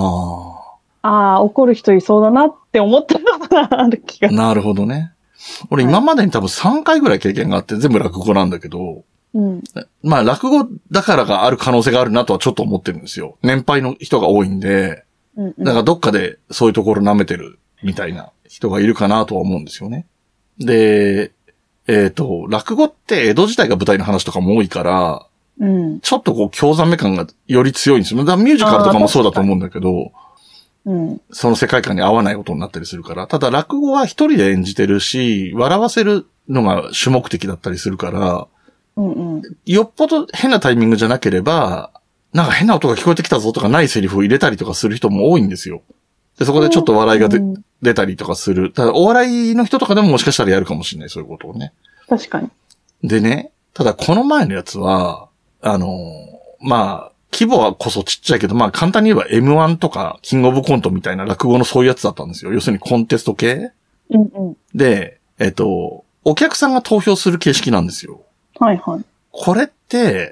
怒る人いそうだなって思ったのがある気がする。 なるほどね。俺今までに多分3回ぐらい経験があって、全部落語なんだけど、 うん。 まあ落語だからがある可能性があるなとはちょっと思ってるんですよ。年配の人が多いんで、だからどっかでそういうところ舐めてるみたいな人がいるかなとは思うんですよね。で、落語って江戸時代が舞台の話とかも多いから、ちょっとこう興ざめ感がより強いんですよ。だからミュージカルとかもそうだと思うんだけど、その世界観に合わないことになったりするから。ただ落語は一人で演じてるし、笑わせるのが主目的だったりするから、よっぽど変なタイミングじゃなければ、なんか変な音が聞こえてきたぞとかないセリフを入れたりとかする人も多いんですよ。で、そこでちょっと笑いが出たりとかする。ただお笑いの人とかでももしかしたらやるかもしれない、そういうことをね。 確かに。 でね、ただこの前のやつは、まあ、規模はこそちっちゃいけど、まあ簡単に言えば M1 とかキングオブコントみたいな落語のそういうやつだったんですよ。要するにコンテスト系で、お客さんが投票する形式なんですよ。 はいはい。 これって、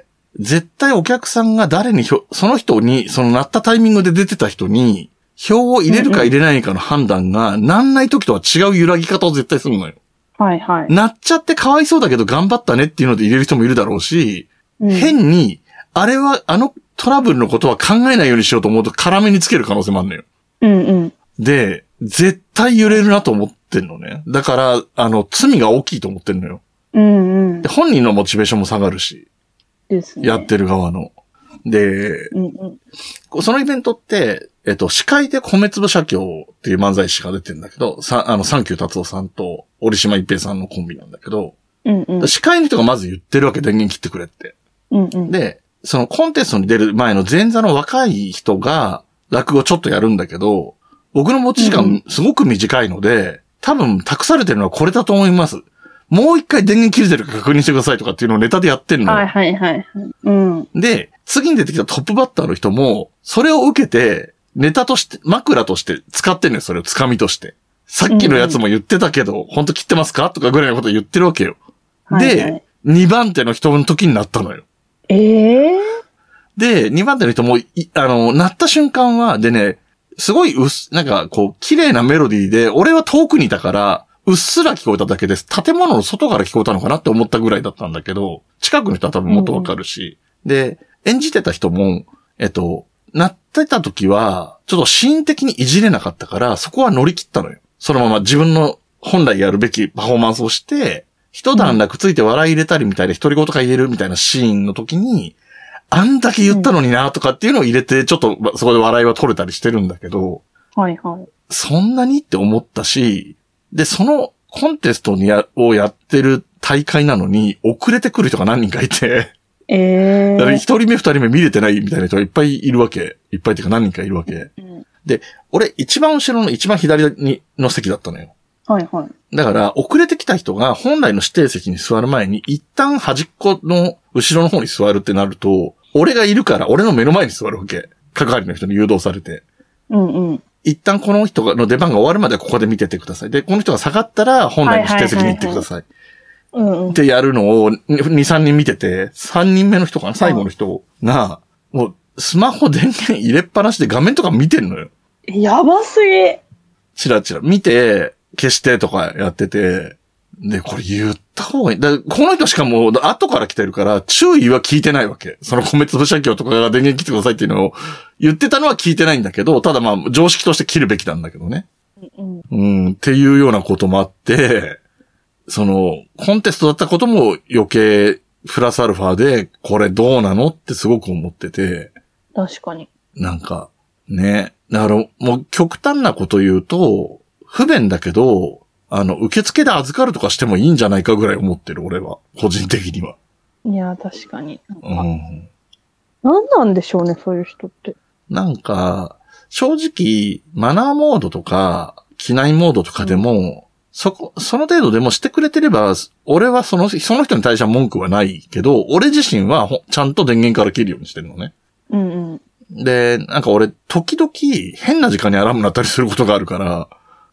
絶対お客さんが誰にその人に、その鳴ったタイミングで出てた人に、票を入れるか入れないかの判断が、なんない時とは違う揺らぎ方を絶対するのよ。 はいはい。 鳴っちゃってかわいそうだけど頑張ったねっていうので入れる人もいるだろうし、変に、あれは、トラブルのことは考えないようにしようと思うと辛めにつける可能性もあるのよ。で、絶対揺れるなと思ってんのね。だから、罪が大きいと思ってんのよ。で、本人のモチベーションも下がるし。 ですね。 やってる側の。で、そのイベントって、司会で米粒社協っていう漫才師が出てるんだけど、サンキュー達夫さんと折島一平さんのコンビなんだけど、司会の人がまず言ってるわけ、電源切ってくれって。で、そのコンテストに出る前の前座の若い人が落語ちょっとやるんだけど、僕の持ち時間すごく短いので、多分託されてるのはこれだと思います。もう一回電源切れてるか確認してくださいとかっていうのをネタでやってるの。で、次に出てきたトップバッターの人も、それを受けて、ネタとして、枕として使ってるのよ、それをつかみとして。さっきのやつも言ってたけど、本当切ってますかとかぐらいのこと言ってるわけよ。で、2番手の人の時になったのよ。で、2番手の人も、なった瞬間は、でね、すごいなんかこう、綺麗なメロディーで、俺は遠くにいたから、うっすら聞こえただけです。建物の外から聞こえたのかなって思ったぐらいだったんだけど、近くの人は多分もっとわかるし。で、演じてた人も、なってた時は、ちょっとシーン的にいじれなかったから、そこは乗り切ったのよ。そのまま自分の本来やるべきパフォーマンスをして、一段落ついて笑い入れたりみたいな独り言が言えるみたいなシーンの時に、あんだけ言ったのになとかっていうのを入れて、ちょっとそこで笑いは取れたりしてるんだけど、そんなにって思ったし、で、そのコンテストをやってる大会なのに、遅れてくる人が何人かいて、だから一人目二人目見れてないみたいな人がいっぱいいるわけ。いっぱいっていうか何人かいるわけ。で、俺一番後ろの一番左の席だったのよ。だから、遅れてきた人が本来の指定席に座る前に、一旦端っこの後ろの方に座るってなると、俺がいるから俺の目の前に座るわけ。係の人に誘導されて。一旦この人の出番が終わるまでここで見ててください。で、この人が下がったら本来の指定席に行ってください。ってやるのを2、3人見てて、3人目の人かな、最後の人が、もうスマホ電源入れっぱなしで画面とか見てんのよ。 やばすぎ。 チラチラ見て、消してとかやってて、で、これ言った方がいい。この人しかも後から来てるから、注意は聞いてないわけ。その米粒社協とかが電源切ってくださいっていうのを言ってたのは聞いてないんだけど、ただまあ常識として切るべきなんだけどね。っていうようなこともあって、その、コンテストだったことも余計プラスアルファで、これどうなのってすごく思ってて。 確かに。 なんか、ね。だからもう極端なこと言うと、不便だけど、受付で預かるとかしてもいいんじゃないかぐらい思ってる、俺は。個人的には。 いや、確かに。何なんでしょうね、そういう人って。 なんか、正直、マナーモードとか、機内モードとかでも、その程度でもしてくれてれば、俺はその人に対しては文句はないけど、俺自身はちゃんと電源から切るようにしてるのね。 で、なんか俺、時々変な時間にアラーム鳴ったりすることがあるから、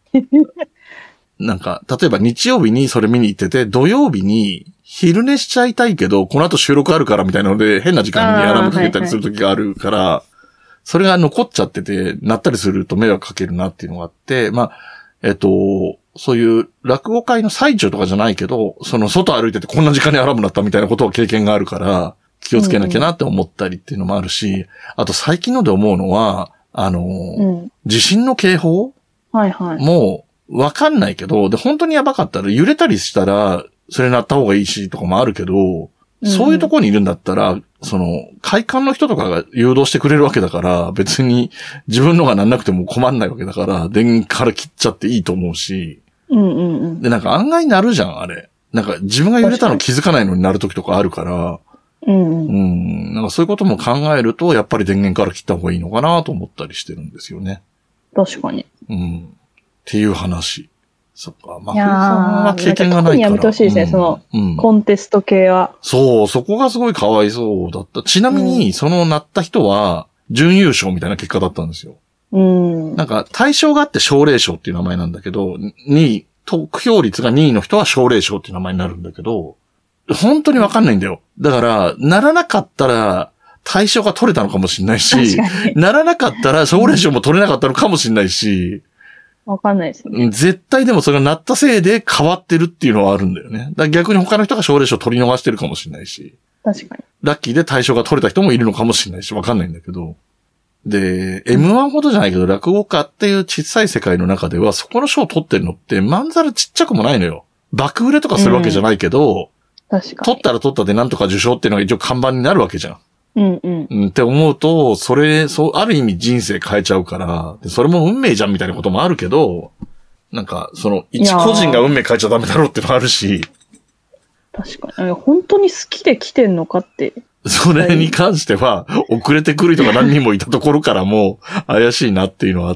なんか、例えば日曜日にそれ見に行ってて、土曜日に昼寝しちゃいたいけど、この後収録あるからみたいなので、変な時間にアラームかけたりする時があるから、それが残っちゃってて、鳴ったりすると迷惑かけるなっていうのがあって、まあ、そういう落語会の最中とかじゃないけど、その外歩いててこんな時間にアラーム鳴ったみたいなことは経験があるから、気をつけなきゃなって思ったりっていうのもあるし、あと最近ので思うのは、地震の警報もうわかんないけど、で、本当にやばかったら揺れたりしたら、それ鳴った方がいいしとかもあるけど、そういうところにいるんだったら、会館の人とかが誘導してくれるわけだから、別に自分のがなんなくても困んないわけだから、電源から切っちゃっていいと思うし。で、なんか案外鳴るじゃん、あれ。なんか自分が揺れたの気づかないのに鳴る時とかあるから、なんかそういうことも考えると、やっぱり電源から切った方がいいのかなと思ったりしてるんですよね。 確かに。 っていう話。そっか。まあ、 いやは経験がないから。 やめてほしいですね、コンテスト系は。 そう、そこがすごいかわいそうだった。ちなみに、なった人は、準優勝みたいな結果だったんですよ。なんか、対象があって奨励賞っていう名前なんだけど、得票率が2位の人は奨励賞っていう名前になるんだけど、本当にわかんないんだよ。だから、ならなかったら、対象が取れたのかもしれないし、ならなかったら奨励賞も取れなかったのかもしれないし、 わかんないですね。 絶対でもそれがなったせいで変わってるっていうのはあるんだよね。だから逆に他の人が奨励賞取り逃してるかもしれないし。 確かに。 ラッキーで対象が取れた人もいるのかもしれないし、わかんないんだけど。で、M1 ほどじゃないけど、落語家っていう小さい世界の中では、そこの賞を取ってるのって、まんざらちっちゃくもないのよ。爆売れとかするわけじゃないけど、 確かに。 取ったら取ったでなんとか受賞っていうのが一応看板になるわけじゃん。 って思うと、ある意味人生変えちゃうから、それも運命じゃんみたいなこともあるけど、なんか、一個人が運命変えちゃダメだろうってのもあるし。 確かに。本当に好きで来てんのかって。 それに関しては、遅れてくる人が何人もいたところからも怪しいなっていうのがあって、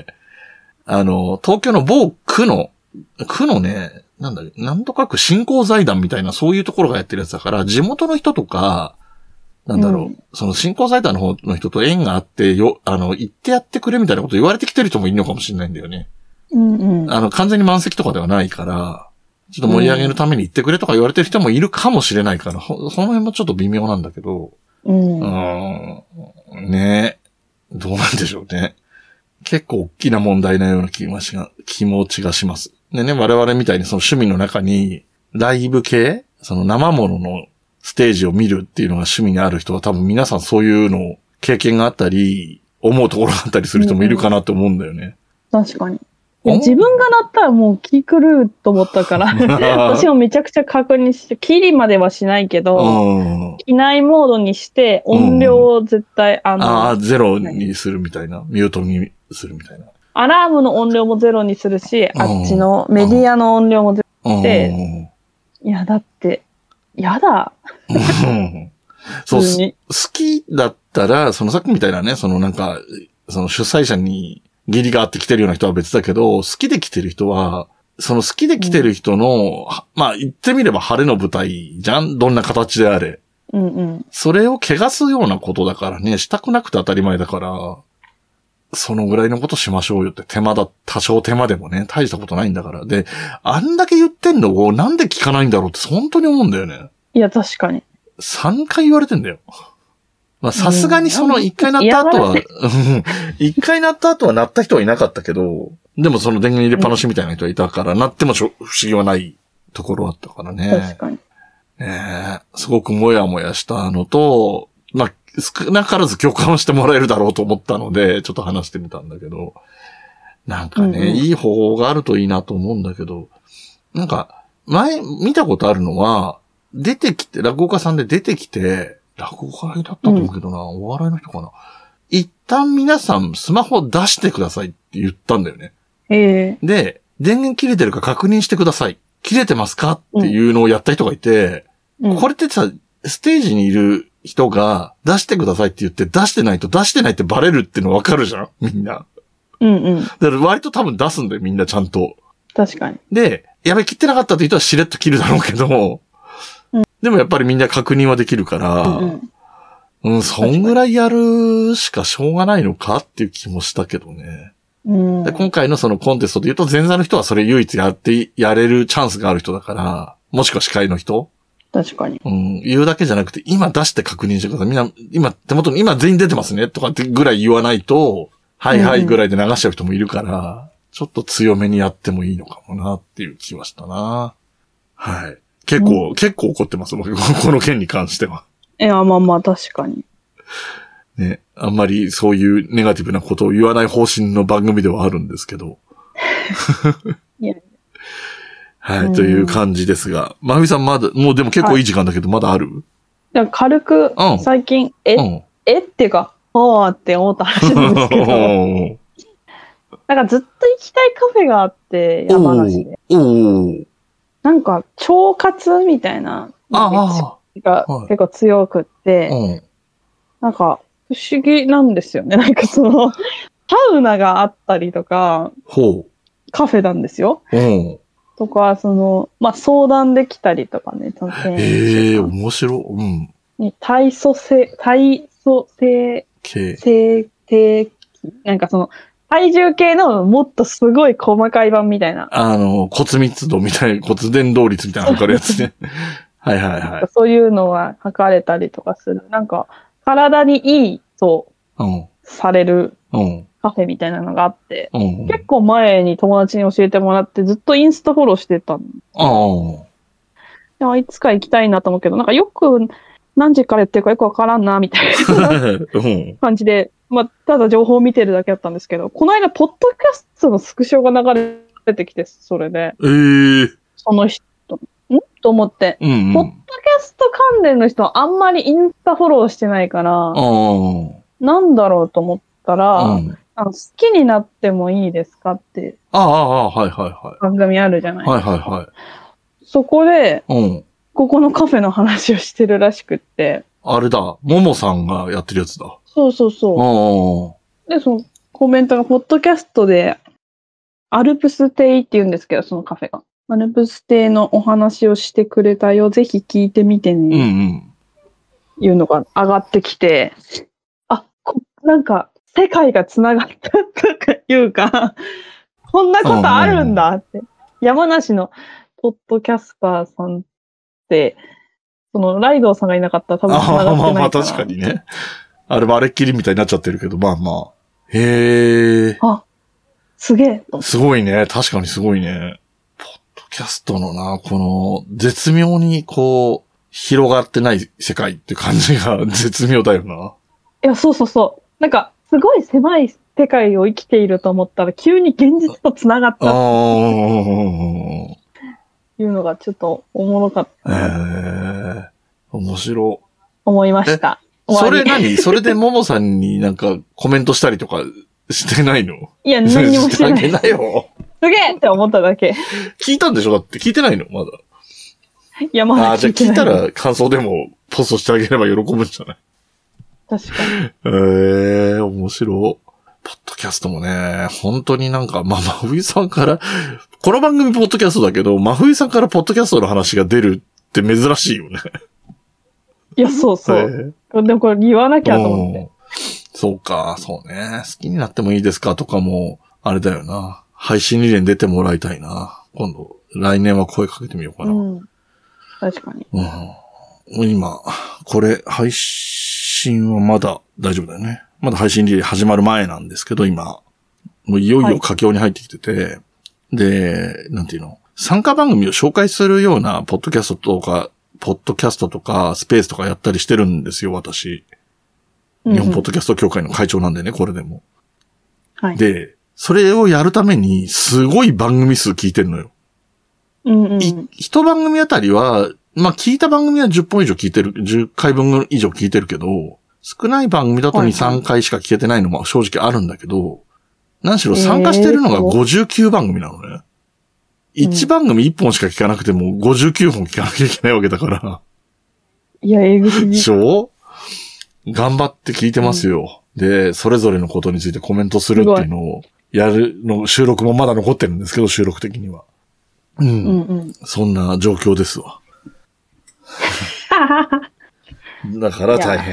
東京の某区のね、なんとか区振興財団みたいなそういうところがやってるやつだから、地元の人とか、その振興財団の方の人と縁があって、行ってやってくれみたいなこと言われてきてる人もいるのかもしれないんだよね。完全に満席とかではないから、ちょっと盛り上げるために行ってくれとか言われてる人もいるかもしれないから、その辺もちょっと微妙なんだけど、ねえ、どうなんでしょうね。結構大きな問題なような気持ちがします。でね、我々みたいにその趣味の中に、ライブ系、生もののステージを見るっていうのが趣味にある人は多分皆さんそういうの経験があったり、思うところがあったりする人もいるかなって思うんだよね。 確かに。自分が鳴ったらもう気狂うと思ったから、私もめちゃくちゃ確認して、キリまではしないけど、機内モードにして、音量を絶対、 ゼロにするみたいな、ミュートにするみたいな。 アラームの音量もゼロにするし、あっちのメディアの音量もゼロにして、いや、だって、やだ。 そう、好きだったら、さっきみたいなね、主催者に義理があって来てるような人は別だけど、好きで来てる人は、好きで来てる人の、まあ言ってみれば晴れの舞台じゃん？どんな形であれ。それを汚すようなことだからね、したくなくて当たり前だから、そのぐらいのことしましょうよって多少手間でもね、大したことないんだから。で、あんだけ言ってんのをなんで聞かないんだろうって本当に思うんだよね。 いや、確かに。 3回言われてんだよ。まあ、さすがに1回鳴った後は、1回鳴った後は鳴った人はいなかったけど、でも電源入れっぱなしみたいな人はいたから、鳴っても不思議はないところあったからね。 確かに。 すごくもやもやしたのと、まあ、少なからず共感してもらえるだろうと思ったので、ちょっと話してみたんだけど、なんかね、いい方法があるといいなと思うんだけど、なんか、前見たことあるのは、落語家さんで出てきて、落語家だったと思うけどな、お笑いの人かな。一旦皆さんスマホ出してくださいって言ったんだよね。で、電源切れてるか確認してください。切れてますかっていうのをやった人がいて、これってさ、ステージにいる人が出してくださいって言って出してないと出してないってバレるっての分かるじゃんみんな。だから割と多分出すんだよみんなちゃんと。 確かに。 で、やべ切ってなかったって人はしれっと切るだろうけど、でもやっぱりみんな確認はできるから、 うん、そんぐらいやるしかしょうがないのかっていう気もしたけどね。で今回のそのコンテストで言うと、前座の人はそれ唯一やれるチャンスがある人だから、もしくは司会の人。 確かに。 うん、言うだけじゃなくて、今出して確認してください。みんな、今、手元に今全員出てますねとかってぐらい言わないと、はいはいぐらいで流しちゃう人もいるから、ちょっと強めにやってもいいのかもなっていう気はしたな。はい。結構怒ってます、僕、この件に関しては。 いや、まあまあ、確かに。 ね、あんまりそういうネガティブなことを言わない方針の番組ではあるんですけど。 いやはい、という感じですが。まふみさんまだ、もうでも結構いい時間だけど、まだある？ 軽く、最近、っていうか、って思った話なんですけど。なんかずっと行きたいカフェがあって、山梨で。なんか、腸活みたいなが結構強くって、なんか、不思議なんですよね。なんかその、サウナがあったりとか、カフェなんですよ。とか、その、まあ、相談できたりとかね、 面白い。 体組成計、なんかその、体重計のもっとすごい細かい版みたいな。 骨密度みたいな、骨伝導率みたいなの測るやつね。はいはいはい。 そういうのが測れたりとかする。なんか、体にいいとされるカフェみたいなのがあって、結構前に友達に教えてもらってずっとインスタフォローしてたの。いつか行きたいなと思うけど、なんかよく何時からやってるかよくわからんな、みたいな感じで、まあ、ただ情報を見てるだけだったんですけど、この間、ポッドキャストのスクショが流れてきて、それで。その人、と思って、ポッドキャスト関連の人はあんまりインスタフォローしてないから、なんだろうと思ったら、好きになってもいいですかって、番組あるじゃないですか。そこで、ここのカフェの話をしてるらしくって。 あれだ、ももさんがやってるやつだ。 そうそうそう。で、そのコメントが、ポッドキャストで、アルプス亭って言うんですけど、そのカフェが。アルプス亭のお話をしてくれたよ。ぜひ聞いてみてね。いうのが上がってきて、なんか、世界が繋がったとかいうか、こんなことあるんだって。山梨のポッドキャスターさんって、そのライドウさんがいなかったら多分繋がってないから。 まあ確かにね。あれもあれっきりみたいになっちゃってるけど、まあまあ。へえ。 すげえ。 すごいね。確かにすごいね。ポッドキャストのな、この、絶妙にこう、広がってない世界って感じが絶妙だよな。 いや、そうそうそう。なんか、すごい狭い世界を生きていると思ったら、急に現実と繋がったいうのがちょっとおもろかった。 面白。 思いました。 それそれでももさんになんかコメントしたりとかしてないの？ いや、何にもしてない。 してないよ。 すげえって思っただけ。 聞いたんでしょ？だって聞いてないのまだ。 いや、まだじゃあ聞いたら感想でもポストしてあげれば喜ぶんじゃない？ 確かに。 面白。ポッドキャストもね、本当になんか、まふみさんから、この番組ポッドキャストだけど、まふみさんからポッドキャストの話が出るって珍しいよね。 いや、そうそう。でもこれ言わなきゃと思って。 そうか、そうね。好きになってもいいですかとかも、あれだよな。配信リレーに出てもらいたいな。今度、来年は声かけてみようかな。 確かに。 今、これ、配信はまだ大丈夫だよね。まだ配信リレー始まる前なんですけど、今、もういよいよ佳境に入ってきてて、で、なんていうの、参加番組を紹介するようなポッドキャストとか、スペースとかやったりしてるんですよ、私。日本ポッドキャスト協会の会長なんでね、これでも。で、それをやるために、すごい番組数聞いてるのよ。一番組あたりは、まあ、聞いた番組は10本以上聞いてる、10回分以上聞いてるけど、少ない番組だと2、3回しか聞けてないのも正直あるんだけど、何しろ参加してるのが59番組なのね。1番組1本しか聞かなくても59本聞かなきゃいけないわけだから。 いや、えぐすぎ。 でしょ？頑張って聞いてますよ。で、それぞれのことについてコメントするっていうのをやるの、収録もまだ残ってるんですけど、収録的には。そんな状況ですわ。だから大変。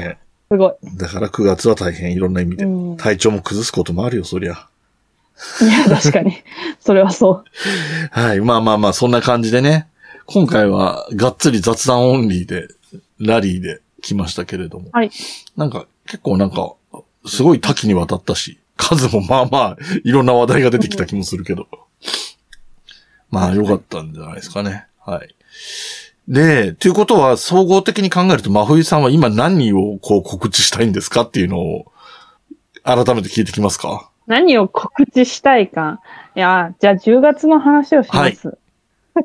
すごい。 だから9月は大変いろんな意味で。体調も崩すこともあるよ、そりゃ。 いや、確かに。それはそう。 はい。まあ、そんな感じでね。今回はがっつり雑談オンリーで、ラリーで来ましたけれども。 はい。 結構すごい多岐にわたったし、数もいろんな話題が出てきた気もするけど。良かったんじゃないですかね。はい。で、ということは、総合的に考えると、真冬さんは今何を告知したいんですかっていうのを、改めて聞いてきますか？ 何を告知したいか。いや、じゃあ10月の話をします。はい、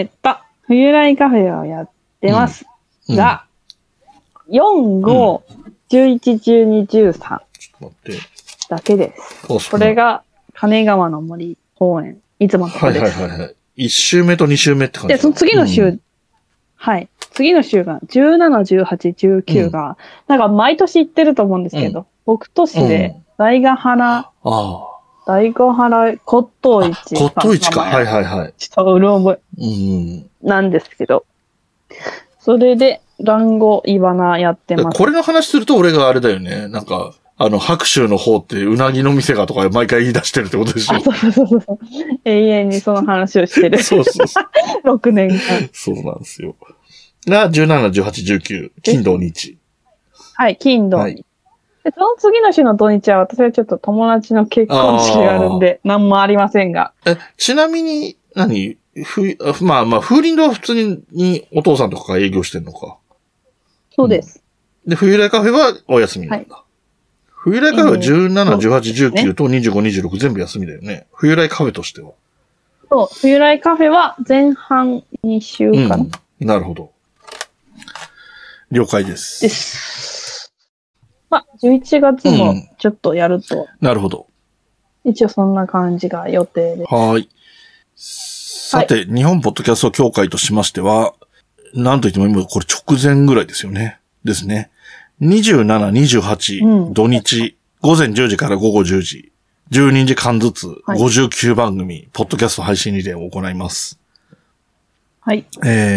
冬来カフェをやってます。が、4、5、11、12、13。ちょっと待って。だけです。これが、金川の森公園。いつものとこです。 はい。1週目と2週目って感じ。 で、その次の週、はい。次の週が、17、18、19が、毎年行ってると思うんですけど、北斗市で、大ヶ原骨董市。 骨董市か。はい。 ちょっとうる覚え。なんですけど、それで、団子イバナやってます。 これの話すると俺があれだよね。白州の方ってうなぎの店がとか毎回言い出してるってことでしょ。 そう。永遠にその話をしてる。そう。6年間。 そうなんですよ。が、17、18、19、金土日。 はい、金土日。で、その次の週の土日は私はちょっと友達の結婚式があるんで、何もありませんが。 ちなみに、風鈴堂は普通にお父さんとかが営業してんのか。 そうです。 で、冬来カフェはお休みなんだ。冬来カフェは17、18、19と25、26全部休みだよね。冬来カフェとしては。 そう、冬来カフェは前半2週間。 なるほど。了解です。 です。11月もちょっとやると。 なるほど。 一応そんな感じが予定です。 はい。さて、日本ポッドキャスト協会としましては、なんといっても今これ直前ぐらいですよね。ですね。27、28、土日、午前10時から午後10時、12時間ずつ59番組、ポッドキャスト配信リレーを行います。 はい。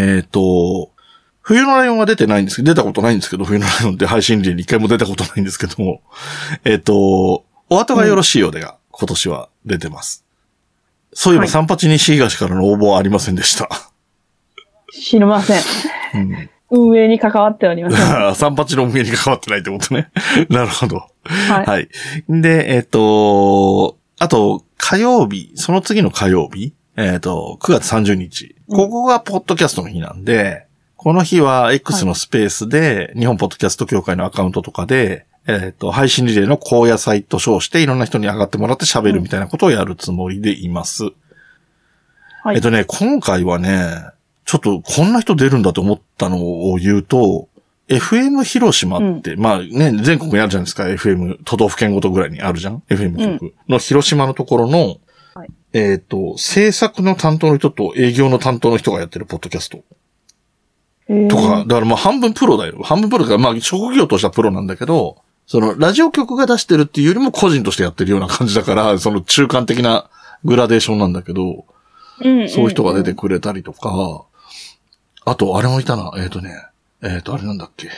冬のライオンは出てないんですけど、出たことないんですけど、冬のライオンって配信リレーに一回も出たことないんですけども、お後がよろしいようでが、今年は出てます。そういえば、38西東からの応募はありませんでした。 知りません。運営に関わっておりません。 38の運営に関わってないってことね。なるほど。 はい。 はい。で、あと、火曜日、その次の火曜日、9月30日。ここがポッドキャストの日なんで、この日は X のスペースで、日本ポッドキャスト協会のアカウントとかで、配信リレーの高野祭と称していろんな人に上がってもらって喋るみたいなことをやるつもりでいます。はい。今回はね、ちょっとこんな人出るんだと思ったのを言うと、FM 広島って、全国にあるじゃないですか、FM 都道府県ごとぐらいにあるじゃん ?FM 局の広島のところの、制作の担当の人と営業の担当の人がやってるポッドキャスト。とか、だから半分プロだよ。半分プロだから、職業としてはプロなんだけど、その、ラジオ局が出してるっていうよりも個人としてやってるような感じだから、その中間的なグラデーションなんだけど、そういう人が出てくれたりとか、あと、あれもいたな、あれなんだっけ。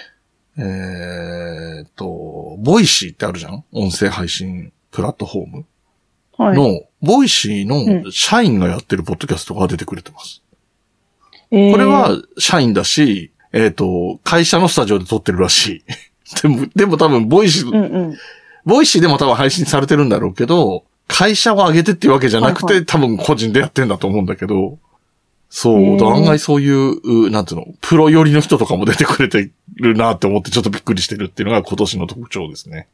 ボイシーってあるじゃん？音声配信プラットフォームの、ボイシーの社員がやってるポッドキャストが出てくれてます。これは社員だし、会社のスタジオで撮ってるらしい。でも多分ボイシーでも多分配信されてるんだろうけど、会社を上げてっていうわけじゃなくて、多分個人でやってんだと思うんだけど、そう、案外そういう、なんていうの、プロ寄りの人とかも出てくれてるなって思ってちょっとびっくりしてるっていうのが今年の特徴ですね。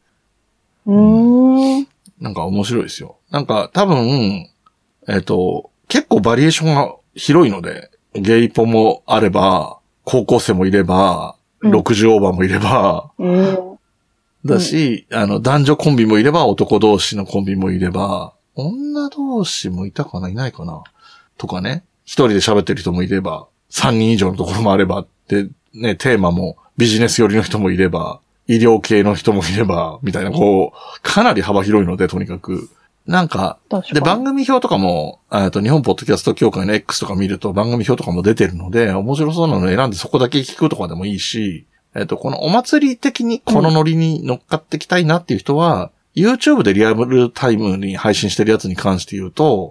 なんか面白いですよ。なんか多分、結構バリエーションが広いので、ゲイポもあれば、高校生もいれば、60オーバーもいれば、だし、男女コンビもいれば、男同士のコンビもいれば、女同士もいたかないないかなとかね。一人で喋ってる人もいれば、3人以上のところもあれば、で、ね、テーマもビジネス寄りの人もいれば、医療系の人もいれば、みたいな、かなり幅広いので、とにかく。なんか、で、番組表とかも、日本ポッドキャスト協会の X とか見ると番組表とかも出てるので、面白そうなの選んでそこだけ聞くとかでもいいし、 このお祭り的にこのノリに乗っかっていきたいなっていう人は、YouTube でリアルタイムに配信してるやつに関して言うと、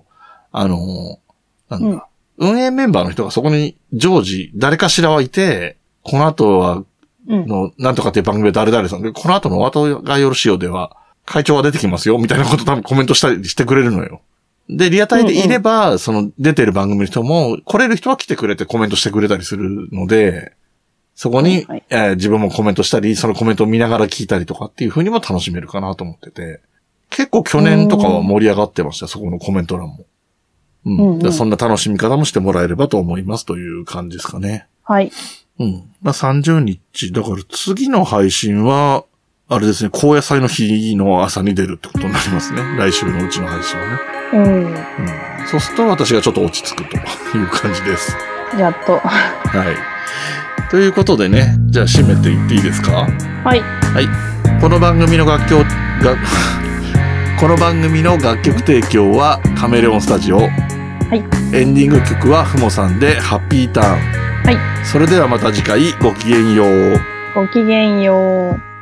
運営メンバーの人がそこに常時誰かしらはいて、この後は、なんとかっていう番組で誰々さんで、この後のお後がよろしいようでは、会長が出てきますよ、みたいなこと多分コメントしたりしてくれるのよ。で、リアタイでいれば、その出てる番組の人も、来れる人は来てくれてコメントしてくれたりするので、そこに、自分もコメントしたり、そのコメントを見ながら聞いたりとかっていう風にも楽しめるかなと思ってて、結構去年とかは盛り上がってました、そこのコメント欄も。そんな楽しみ方もしてもらえればと思いますという感じですかね。 はい。 30日、だから次の配信は、あれですね、高野菜の日の朝に出るってことになりますね。来週のうちの配信はね。そうすると私がちょっと落ち着くという感じです。 やっと。 はい。ということでね、じゃあ締めていっていいですか？ はい。 はい。この番組の楽曲提供はカメレオンスタジオ。はい。エンディング曲はふもさんでハッピーターン。はい。それではまた次回ごきげんよう。 ごきげんよう。